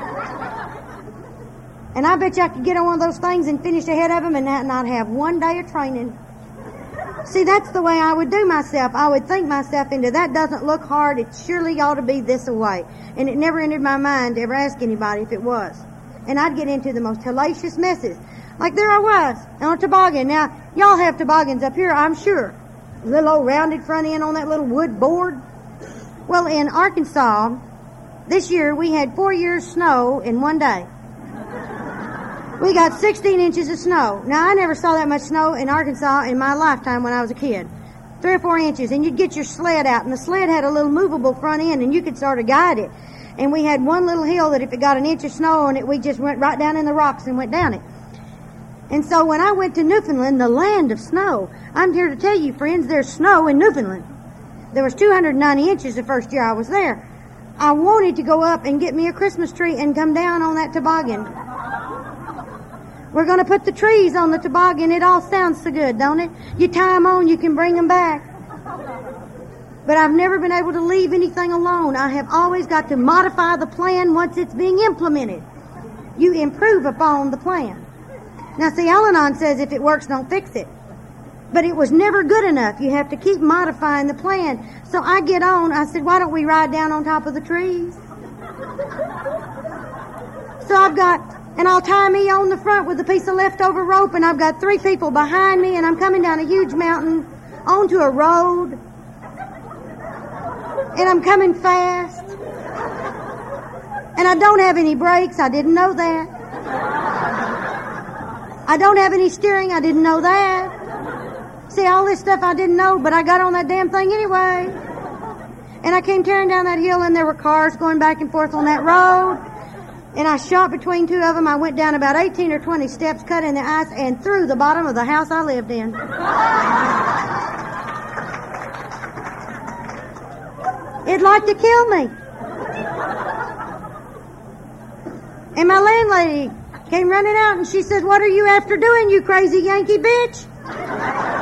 And I bet you I could get on one of those things and finish ahead of them and not have one day of training. See, that's the way I would do myself. I would think myself into that doesn't look hard. It surely ought to be this way. And it never entered my mind to ever ask anybody if it was. And I'd get into the most hellacious messes. Like there I was on a toboggan. Now, y'all have toboggans up here, I'm sure. A little old rounded front end on that little wood board. Well, in Arkansas, this year we had 4 years snow in one day. We got 16 inches of snow. Now, I never saw that much snow in Arkansas in my lifetime when I was a kid. 3 or 4 inches, and you'd get your sled out, and the sled had a little movable front end, and you could sort of guide it. And we had one little hill that if it got an inch of snow on it, we just went right down in the rocks and went down it. And so when I went to Newfoundland, the land of snow, I'm here to tell you, friends, there's snow in Newfoundland. There was 290 inches the first year I was there. I wanted to go up and get me a Christmas tree and come down on that toboggan. We're going to put the trees on the toboggan. It all sounds so good, don't it? You tie them on, you can bring them back. But I've never been able to leave anything alone. I have always got to modify the plan once it's being implemented. You improve upon the plan. Now, see, Al-Anon says if it works, don't fix it. But it was never good enough. You have to keep modifying the plan. So I get on. I said, why don't we ride down on top of the trees? So and I'll tie me on the front with a piece of leftover rope, and I've got 3 people behind me, and I'm coming down a huge mountain onto a road. And I'm coming fast. And I don't have any brakes. I didn't know that. I don't have any steering. I didn't know that. See, all this stuff I didn't know, but I got on that damn thing anyway. And I came tearing down that hill, and there were cars going back and forth on that road. And I shot between 2 of them. I went down about 18 or 20 steps, cut in the ice, and through the bottom of the house I lived in. It'd like to kill me. And my landlady came running out, and she said, what are you after doing, you crazy Yankee bitch?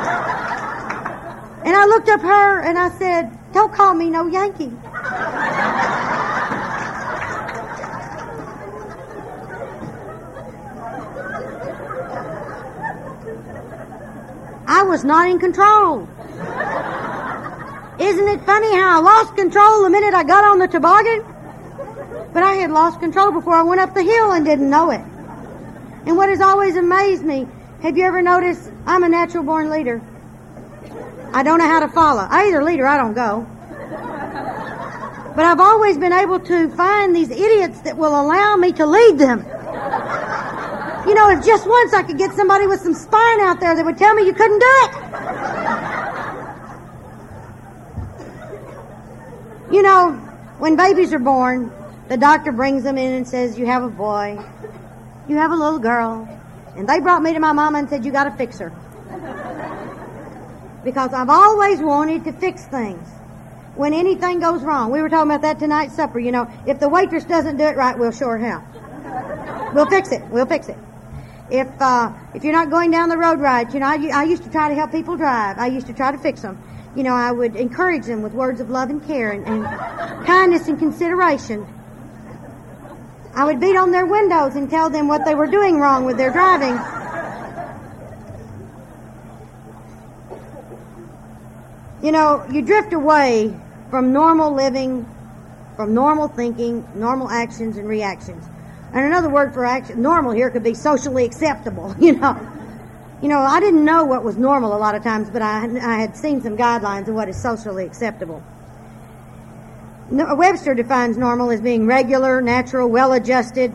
And I looked up her and I said, "Don't call me no Yankee." I was not in control. Isn't it funny how I lost control the minute I got on the toboggan? But I had lost control before I went up the hill and didn't know it. And what has always amazed me, have you ever noticed I'm a natural born leader? I don't know how to follow. I either lead or I don't go. But I've always been able to find these idiots that will allow me to lead them. You know, if just once I could get somebody with some spine out there that would tell me you couldn't do it. You know, when babies are born, the doctor brings them in and says, "You have a boy, you have a little girl." And they brought me to my mama and said, "You got to fix her." Because I've always wanted to fix things. When anything goes wrong, we were talking about that tonight at supper, you know, if the waitress doesn't do it right, we'll sure help. We'll fix it. We'll fix it. If you're not going down the road right, you know, I used to try to help people drive. I used to try to fix them. You know, I would encourage them with words of love and care and kindness and consideration. I would beat on their windows and tell them what they were doing wrong with their driving. You know, you drift away from normal living, from normal thinking, normal actions and reactions. And another word for action, normal here could be socially acceptable, you know. You know, I didn't know what was normal a lot of times, but I had seen some guidelines of what is socially acceptable. Webster defines normal as being regular, natural, well-adjusted.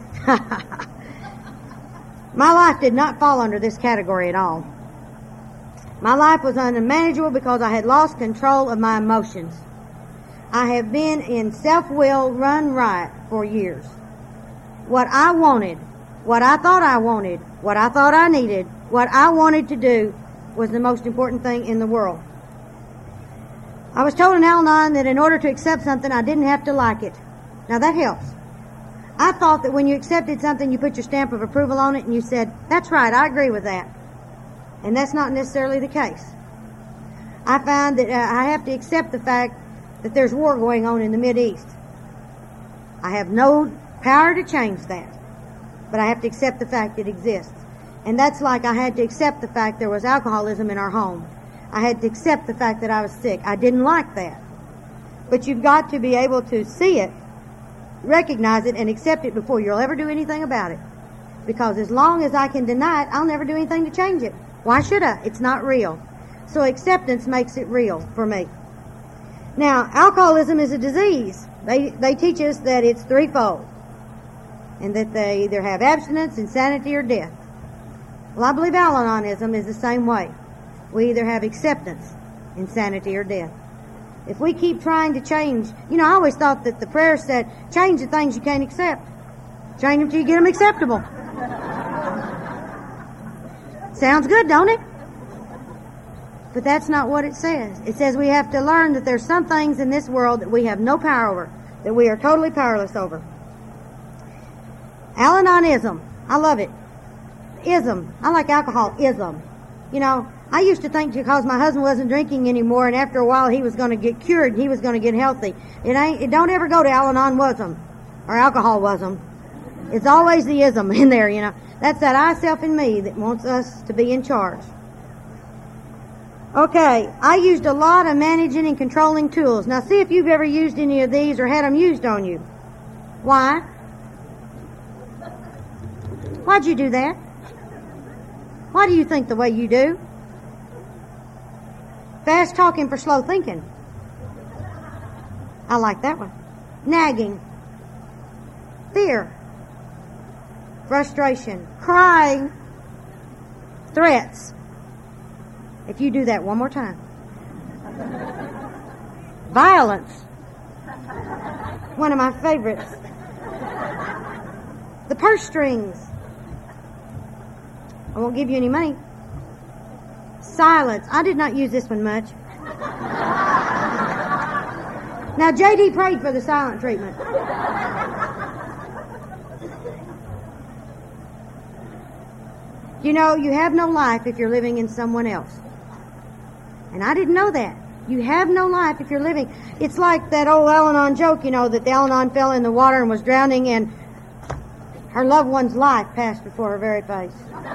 My life did not fall under this category at all. My life was unmanageable because I had lost control of my emotions. I have been in self-will run riot for years. What I wanted, what I thought I wanted, what I thought I needed, what I wanted to do was the most important thing in the world. I was told in Al-Anon that in order to accept something, I didn't have to like it. Now that helps. I thought that when you accepted something, you put your stamp of approval on it and you said, "That's right, I agree with that." And that's not necessarily the case. I find that I have to accept the fact that there's war going on in the Mideast. I have no power to change that, but I have to accept the fact it exists. And that's like I had to accept the fact there was alcoholism in our home. I had to accept the fact that I was sick. I didn't like that. But you've got to be able to see it, recognize it, and accept it before you'll ever do anything about it. Because as long as I can deny it, I'll never do anything to change it. Why should I? It's not real. So acceptance makes it real for me. Now, alcoholism is a disease. They teach us that it's threefold, and that they either have abstinence, insanity, or death. Well, I believe Al-Anonism is the same way. We either have acceptance, insanity, or death. If we keep trying to change, you know, I always thought that the prayer said, change the things you can't accept. Change them till you get them acceptable. Sounds good, don't it? But that's not what it says. It says we have to learn that there's some things in this world that we have no power over, that we are totally powerless over. Al-Anonism, I love it. Ism, I like alcohol, ism. You know, I used to think because my husband wasn't drinking anymore and after a while he was going to get cured and he was going to get healthy. It don't ever go to Al-Anon-wasm or alcohol-wasm. It's always the ism in there, you know. That's that I, self, and me that wants us to be in charge. Okay, I used a lot of managing and controlling tools. Now see if you've ever used any of these or had them used on you. Why? Why'd you do that? Why do you think the way you do? Fast talking for slow thinking. I like that one. Nagging. Fear. Frustration. Crying. Threats. If you do that one more time. Violence. One of my favorites. The purse strings. I won't give you any money. Silence. I did not use this one much. Now, J.D. prayed for the silent treatment. You know, you have no life if you're living in someone else. And I didn't know that. You have no life if you're living. It's like that old Al-Anon joke, that the Al-Anon fell in the water and was drowning, and her loved one's life passed before her very face.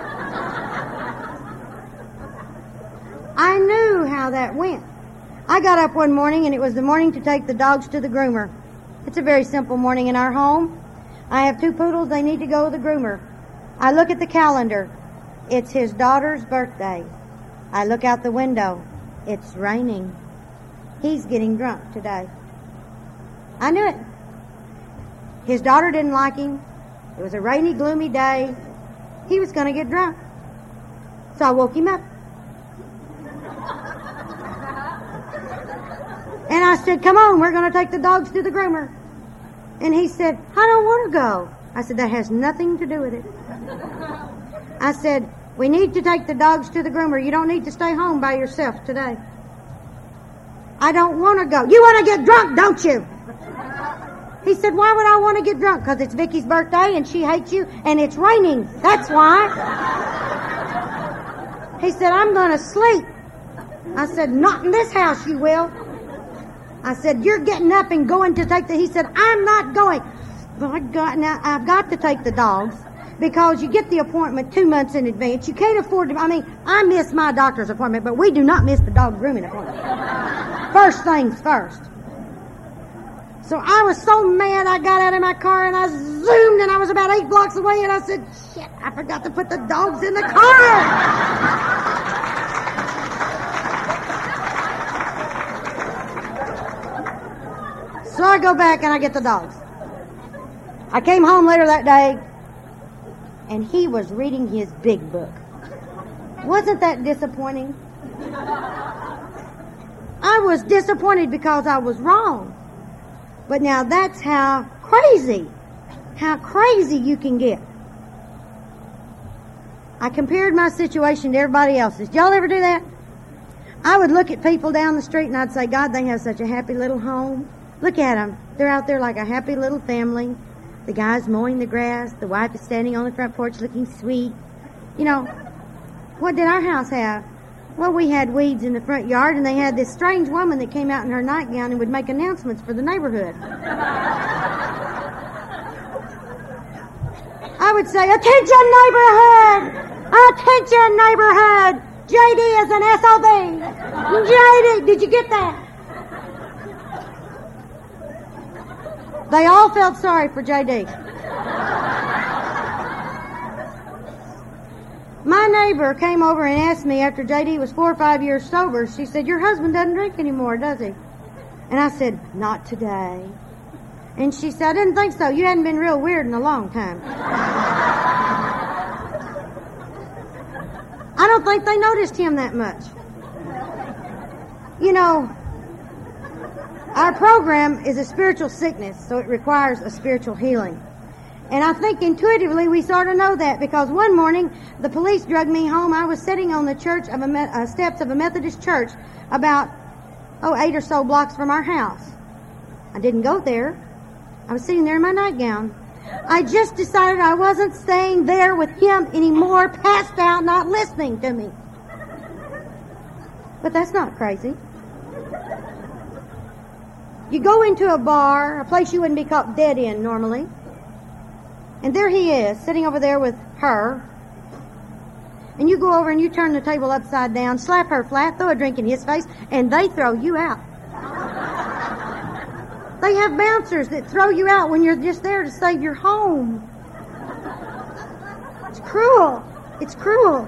I knew how that went. I got up one morning, and it was the morning to take the dogs to the groomer. It's a very simple morning in our home. I have 2 poodles. They need to go to the groomer. I look at the calendar. It's his daughter's birthday. I look out the window. It's raining. He's getting drunk today. I knew it. His daughter didn't like him. It was a rainy, gloomy day. He was going to get drunk. So I woke him up. And I said, come on, we're going to take the dogs to the groomer. And he said, I don't want to go. I said, that has nothing to do with it. I said, we need to take the dogs to the groomer. You don't need to stay home by yourself today. I don't want to go. You want to get drunk, don't you? He said, why would I want to get drunk? Because it's Vicky's birthday and she hates you and it's raining. That's why. He said, I'm going to sleep. I said, not in this house, you will. I said, you're getting up and going to take he said, I'm not going. Well, I've got to take the dogs because you get the appointment 2 months in advance. You can't afford to, I miss my doctor's appointment, but we do not miss the dog grooming appointment. First things first. So I was so mad, I got out of my car and I zoomed, and I was about 8 blocks away, and I said, shit, I forgot to put the dogs in the car. So I go back and I get the dogs. I came home later that day, and he was reading his big book. Wasn't that disappointing? I was disappointed because I was wrong. But now that's how crazy you can get. I compared my situation to everybody else's. Did y'all ever do that? I would look at people down the street and I'd say, God, they have such a happy little home. Look at them. They're out there like a happy little family. The guy's mowing the grass. The wife is standing on the front porch looking sweet. What did our house have? Well, we had weeds in the front yard, and they had this strange woman that came out in her nightgown and would make announcements for the neighborhood. I would say, attention neighborhood! Attention neighborhood! JD is an SOB! JD, did you get that? They all felt sorry for JD. My neighbor came over and asked me after JD was 4 or 5 years sober, she said, your husband doesn't drink anymore, does he? And I said, not today. And she said, I didn't think so. You hadn't been real weird in a long time. I don't think they noticed him that much. Our program is a spiritual sickness, so it requires a spiritual healing. And I think intuitively we sort of know that, because one morning the police dragged me home. I was sitting on the steps of a Methodist church about 8 or so blocks from our house. I didn't go there. I was sitting there in my nightgown. I just decided I wasn't staying there with him anymore, passed out, not listening to me. But that's not crazy. You go into a bar, a place you wouldn't be caught dead in normally, and there he is, sitting over there with her, and you go over and you turn the table upside down, slap her flat, throw a drink in his face, and they throw you out. They have bouncers that throw you out when you're just there to save your home. It's cruel. It's cruel.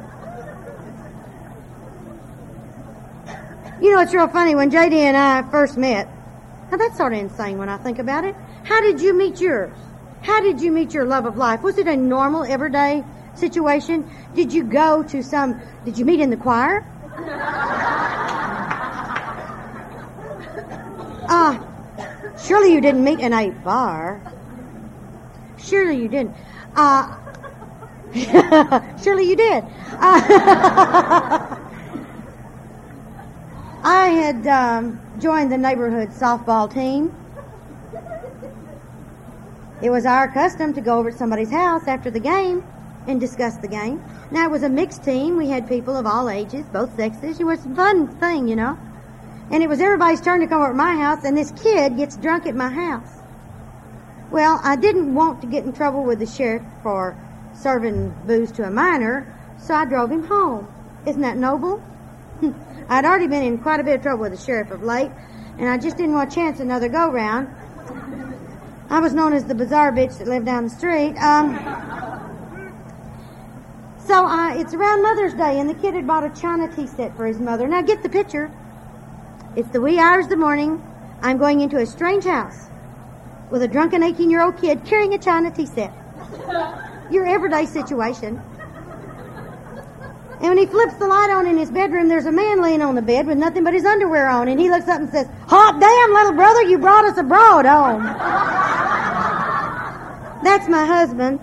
It's real funny. When JD and I first met, now that's sort of insane when I think about it. How did you meet yours? How did you meet your love of life? Was it a normal, everyday situation? Did you meet in the choir? Surely you didn't meet in a bar. Surely you didn't. Surely you did. I had joined the neighborhood softball team. It was our custom to go over to somebody's house after the game and discuss the game. Now, it was a mixed team. We had people of all ages, both sexes. It was a fun thing, And it was everybody's turn to come over to my house, and this kid gets drunk at my house. Well, I didn't want to get in trouble with the sheriff for serving booze to a minor, so I drove him home. Isn't that noble? I'd already been in quite a bit of trouble with the sheriff of late, and I just didn't want to chance another go-round. I was known as the bizarre bitch that lived down the street. So it's around Mother's Day, and the kid had bought a china tea set for his mother. Now get the picture. It's the wee hours of the morning. I'm going into a strange house with a drunken 18-year-old kid carrying a china tea set. Your everyday situation. And when he flips the light on in his bedroom, there's a man laying on the bed with nothing but his underwear on. And he looks up and says, "Hot damn, little brother, you brought us a broad home." That's my husband.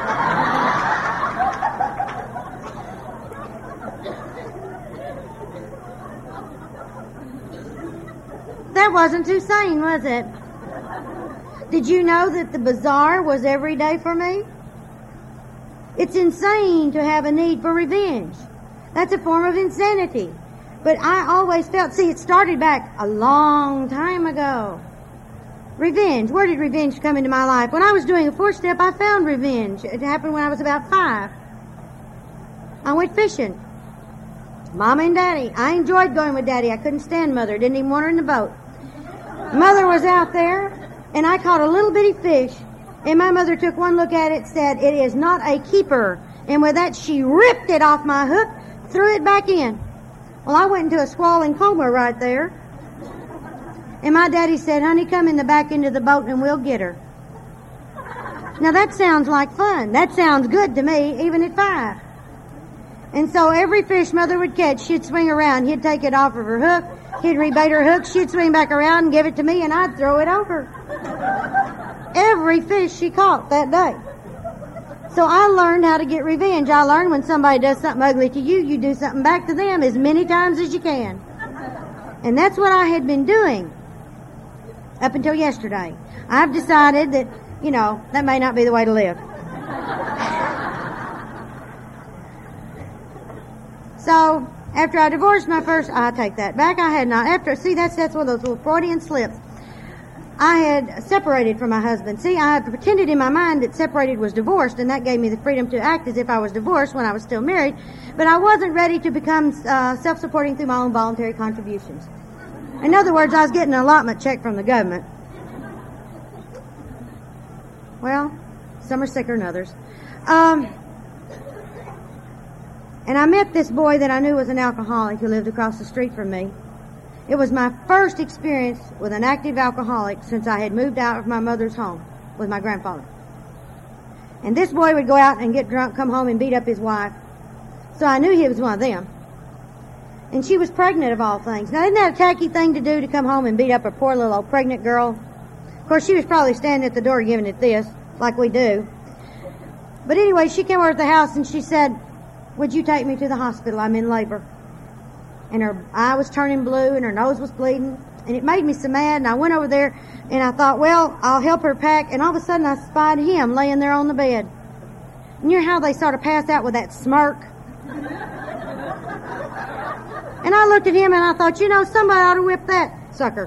That wasn't too sane, was it? Did you know that the bazaar was every day for me? It's insane to have a need for revenge. That's a form of insanity. But I always felt, it started back a long time ago. Revenge. Where did revenge come into my life? When I was doing a 4-step, I found revenge. It happened when I was about 5. I went fishing. Mama and Daddy. I enjoyed going with Daddy. I couldn't stand Mother. Didn't even want her in the boat. Mother was out there, and I caught a little bitty fish, and my mother took one look at it, said, "It is not a keeper." And with that, she ripped it off my hook, threw it back in. Well, I went into a squalling coma right there. And my daddy said, "Honey, come in the back end of the boat and we'll get her." Now that sounds like fun. That sounds good to me, even at 5. And so every fish Mother would catch, she'd swing around. He'd take it off of her hook. He'd rebait her hook. She'd swing back around and give it to me, and I'd throw it over. Every fish she caught that day. So I learned how to get revenge. I learned when somebody does something ugly to you, you do something back to them as many times as you can. And that's what I had been doing up until yesterday. I've decided that, that may not be the way to live. So, after I divorced I take that back. I had not. That's one of those little Freudian slips. I had separated from my husband. See, I had pretended in my mind that separated was divorced, and that gave me the freedom to act as if I was divorced when I was still married. But I wasn't ready to become self-supporting through my own voluntary contributions. In other words, I was getting an allotment check from the government. Well, some are sicker than others. And I met this boy that I knew was an alcoholic who lived across the street from me. It was my first experience with an active alcoholic since I had moved out of my mother's home with my grandfather. And this boy would go out and get drunk, come home and beat up his wife. So I knew he was one of them. And she was pregnant of all things. Now, isn't that a tacky thing to do, to come home and beat up a poor little old pregnant girl? Of course, she was probably standing at the door giving it this, like we do. But anyway, she came over to the house and she said, "Would you take me to the hospital? I'm in labor." And her eye was turning blue and her nose was bleeding. And it made me so mad. And I went over there and I thought, well, I'll help her pack. And all of a sudden I spied him laying there on the bed. And you know how they sort of pass out with that smirk? And I looked at him and I thought, somebody ought to whip that sucker.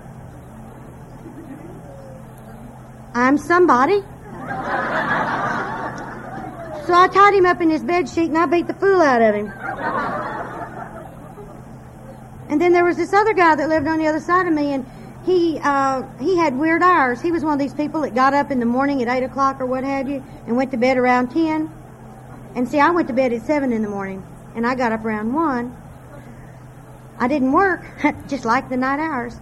I'm somebody. So I tied him up in his bed sheet and I beat the fool out of him. And then there was this other guy that lived on the other side of me, and he had weird hours. He was one of these people that got up in the morning at 8 o'clock or what have you and went to bed around 10. And see, I went to bed at 7 in the morning and I got up around 1. I didn't work, just like the night hours.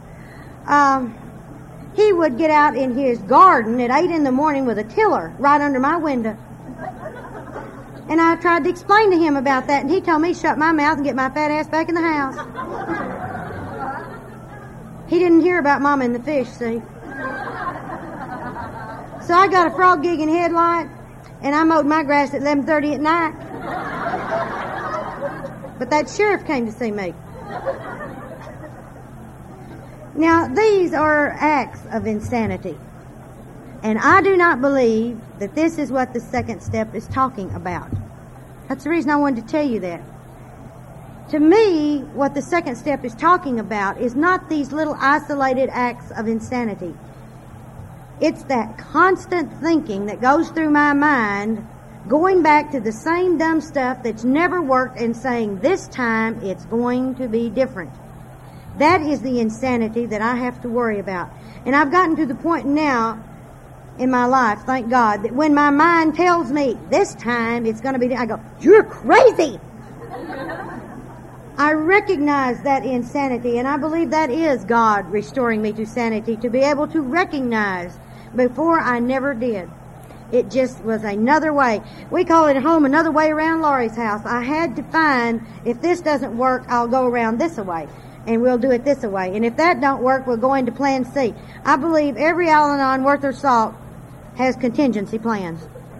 He would get out in his garden at 8 in the morning with a tiller right under my window. And I tried to explain to him about that, and he told me to shut my mouth and get my fat ass back in the house. He didn't hear about Mama and the fish, see. So I got a frog gig and headlight, and I mowed my grass at 11:30 at night. But that sheriff came to see me. Now, these are acts of insanity. And I do not believe that this is what the second step is talking about. That's the reason I wanted to tell you that. To me, what the second step is talking about is not these little isolated acts of insanity. It's that constant thinking that goes through my mind, going back to the same dumb stuff that's never worked and saying, this time it's going to be different. That is the insanity that I have to worry about. And I've gotten to the point now in my life, thank God, that when my mind tells me, this time it's going to be, I go, you're crazy! I recognize that insanity, and I believe that is God restoring me to sanity, to be able to recognize. Before I never did. It just was another way. We call it at home another way around Laurie's house. I had to find, if this doesn't work, I'll go around this way, and we'll do it this way. And if that don't work, we'll go into plan C. I believe every Al-Anon worth their salt has contingency plans.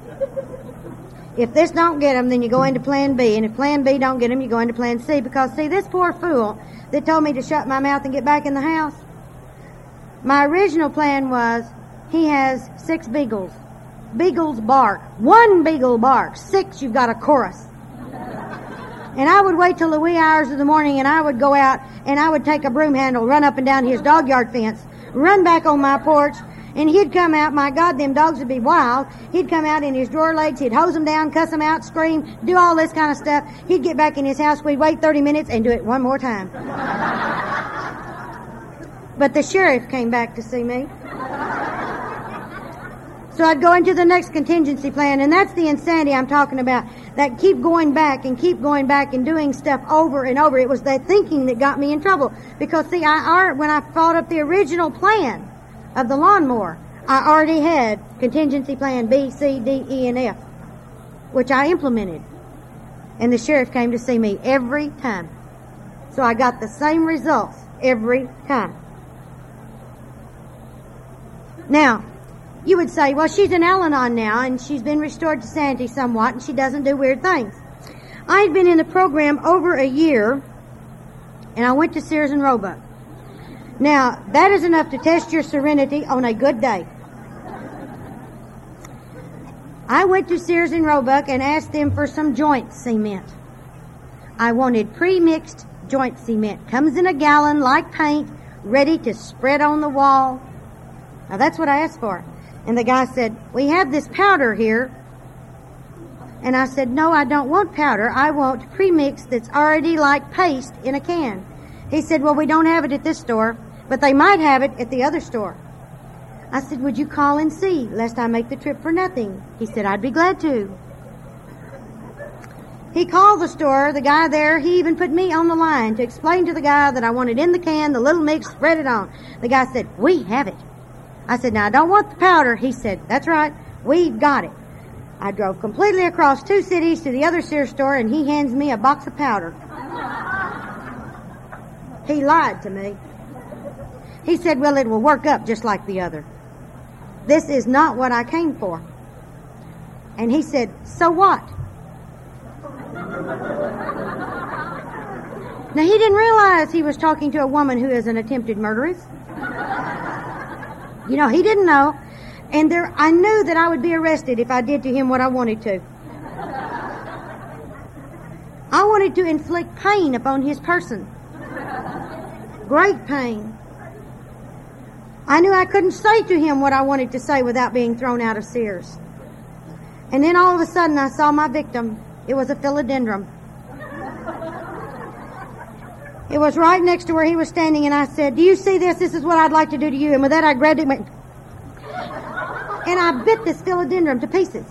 If this don't get them, then you go into plan B. And if plan B don't get them, you go into plan C. Because, see, this poor fool that told me to shut my mouth and get back in the house, my original plan was, he has 6 beagles. Beagles bark. 1 beagle barks. 6, you've got a chorus. And I would wait till the wee hours of the morning, and I would go out, and I would take a broom handle, run up and down his dog yard fence, run back on my porch, and he'd come out. My God, them dogs would be wild. He'd come out in his drawer legs. He'd hose them down, cuss them out, scream, do all this kind of stuff. He'd get back in his house. We'd wait 30 minutes and do it one more time. But the sheriff came back to see me. So I'd go into the next contingency plan, and that's the insanity I'm talking about. That keep going back and doing stuff over and over. It was that thinking that got me in trouble. Because, see, when I thought up the original plan of the lawnmower, I already had contingency plan B, C, D, E, and F, which I implemented. And the sheriff came to see me every time. So I got the same results every time. Now, you would say, well, she's in Al-Anon now, and she's been restored to sanity somewhat, and she doesn't do weird things. I had been in the program over a year, and I went to Sears and Roebuck. Now, that is enough to test your serenity on a good day. I went to Sears and Roebuck and asked them for some joint cement. I wanted pre-mixed joint cement. Comes in a gallon like paint, ready to spread on the wall. Now, that's what I asked for. And the guy said, we have this powder here. And I said, no, I don't want powder. I want premix that's already like paste in a can. He said, well, we don't have it at this store, but they might have it at the other store. I said, would you call and see, lest I make the trip for nothing? He said, I'd be glad to. He called the store, the guy there, he even put me on the line to explain to the guy that I wanted in the can, the little mix, spread it on. The guy said, we have it. I said, now I don't want the powder. He said, that's right, we've got it. I drove completely across 2 cities to the other Sears store, and he hands me a box of powder. He lied to me. He said, well, it will work up just like the other. This is not what I came for. And he said, so what? Now, he didn't realize he was talking to a woman who is an attempted murderess. You know, he didn't know. And I knew that I would be arrested if I did to him what I wanted to. I wanted to inflict pain upon his person. Great pain. I knew I couldn't say to him what I wanted to say without being thrown out of Sears. And then all of a sudden I saw my victim. It was a philodendron. It was right next to where he was standing, and I said, do you see this? This is what I'd like to do to you. And with that I grabbed it and I bit this philodendron to pieces.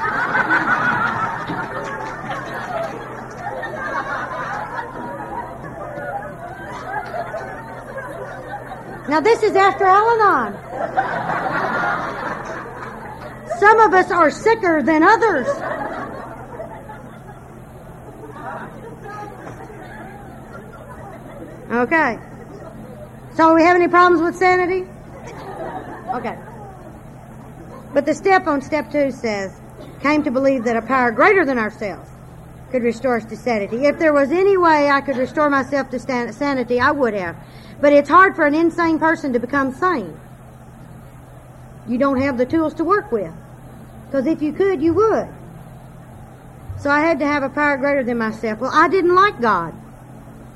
Now this is after Al-Anon. Some of us are sicker than others. Okay. So we have any problems with sanity? Okay. But the step on step 2 says, came to believe that a power greater than ourselves could restore us to sanity. If there was any way I could restore myself to sanity, I would have. But it's hard for an insane person to become sane. You don't have the tools to work with. Because if you could, you would. So I had to have a power greater than myself. Well, I didn't like God.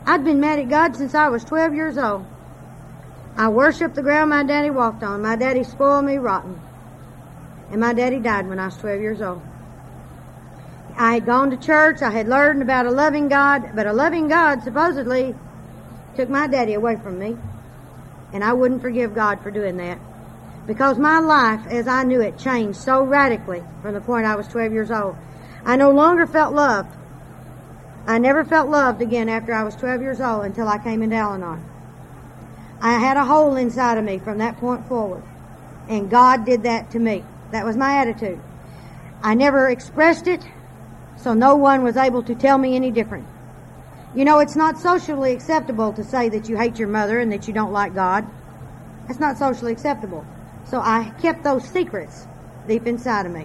I'd been mad at God since I was 12 years old. I worshiped the ground my daddy walked on. My daddy spoiled me rotten. And my daddy died when I was 12 years old. I had gone to church. I had learned about a loving God. But a loving God supposedly took my daddy away from me. And I wouldn't forgive God for doing that. Because my life, as I knew it, changed so radically from the point I was 12 years old. I no longer felt loved. I never felt loved again after I was 12 years old until I came into Al-Anon. I had a hole inside of me from that point forward. And God did that to me. That was my attitude. I never expressed it, so no one was able to tell me any different. You know, it's not socially acceptable to say that you hate your mother and that you don't like God. That's not socially acceptable. So I kept those secrets deep inside of me.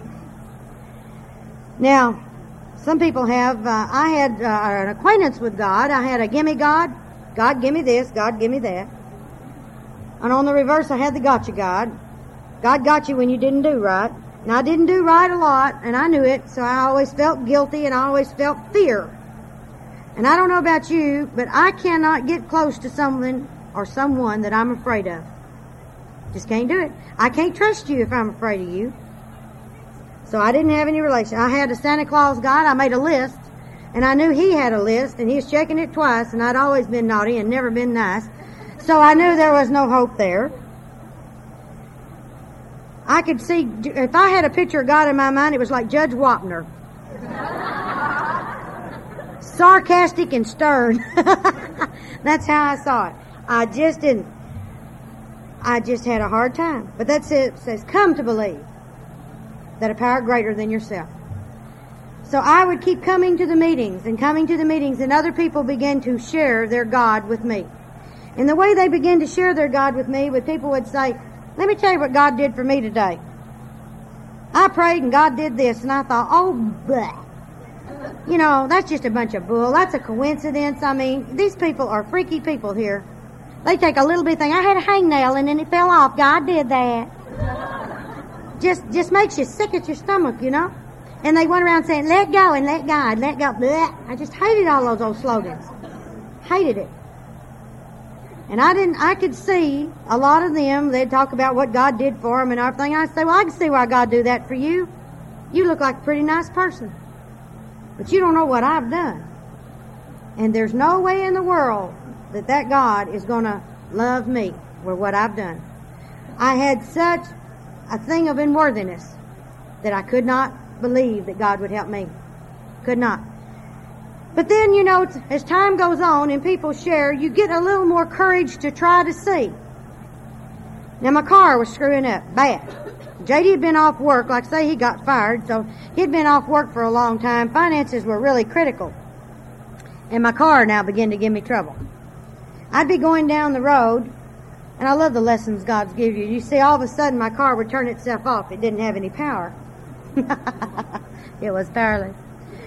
Now, some people have, I had an acquaintance with God. I had a gimme God. God, give me this. God, give me that. And on the reverse, I had the gotcha God. God got you when you didn't do right. And I didn't do right a lot, and I knew it, so I always felt guilty and I always felt fear. And I don't know about you, but I cannot get close to someone or someone that I'm afraid of. Just can't do it. I can't trust you if I'm afraid of you. So I didn't have any relation. I had a Santa Claus God. I made a list, and I knew he had a list, and he was checking it twice, and I'd always been naughty and never been nice. So I knew there was no hope there. I could see, if I had a picture of God in my mind, it was like Judge Wapner. Sarcastic and stern. That's how I saw it. I just didn't. I just had a hard time. But that's it. It says, come to believe that a power greater than yourself. So I would keep coming to the meetings, and other people began to share their God with me. And the way they began to share their God with me, people would say, let me tell you what God did for me today. I prayed and God did this, and I thought, oh, bleh. You know, that's just a bunch of bull. That's a coincidence. I mean, these people are freaky people here. They take a little bit thing. I had a hangnail and then it fell off. God did that. Just makes you sick at your stomach, you know. And they went around saying, let go and let God, let go. Bleh. I just hated all those old slogans. Hated it. And I could see a lot of them, they'd talk about what God did for them and everything. I'd say, well, I can see why God do that for you. You look like a pretty nice person. But you don't know what I've done. And there's no way in the world that God is going to love me for what I've done. I had such a thing of unworthiness that I could not believe that God would help me. Could not. But then, you know, as time goes on and people share, you get a little more courage to try to see. Now, my car was screwing up bad. J.D. had been off work. Like I say, he got fired, so he'd been off work for a long time. Finances were really critical. And my car now began to give me trouble. I'd be going down the road, and I love the lessons God's give you. You see, all of a sudden, my car would turn itself off. It didn't have any power. It was powerless.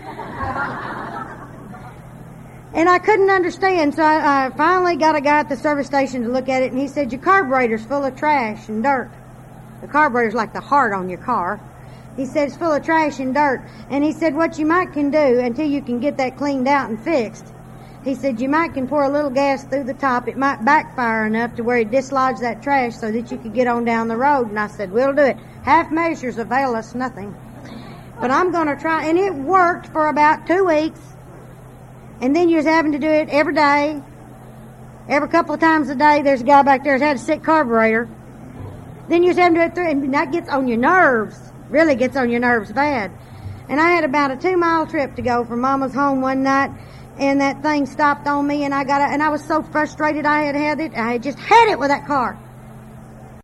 And I couldn't understand, so I finally got a guy at the service station to look at it, and he said, your carburetor's full of trash and dirt. The carburetor's like the heart on your car. He said, it's full of trash and dirt. And he said, what you might can do until you can get that cleaned out and fixed, he said, you might can pour a little gas through the top. It might backfire enough to where it dislodge that trash so that you could get on down the road. And I said, we'll do it. Half measures avail us nothing. But I'm going to try. And it worked for about 2 weeks. And then you was having to do it every day. Every couple of times a day, there's a guy back there who's had a sick carburetor. Then you was having to do it through, and that gets on your nerves. Really gets on your nerves bad. And I had about a 2-mile trip to go from Mama's home one night, and that thing stopped on me, and I was so frustrated I had it. I had just had it with that car.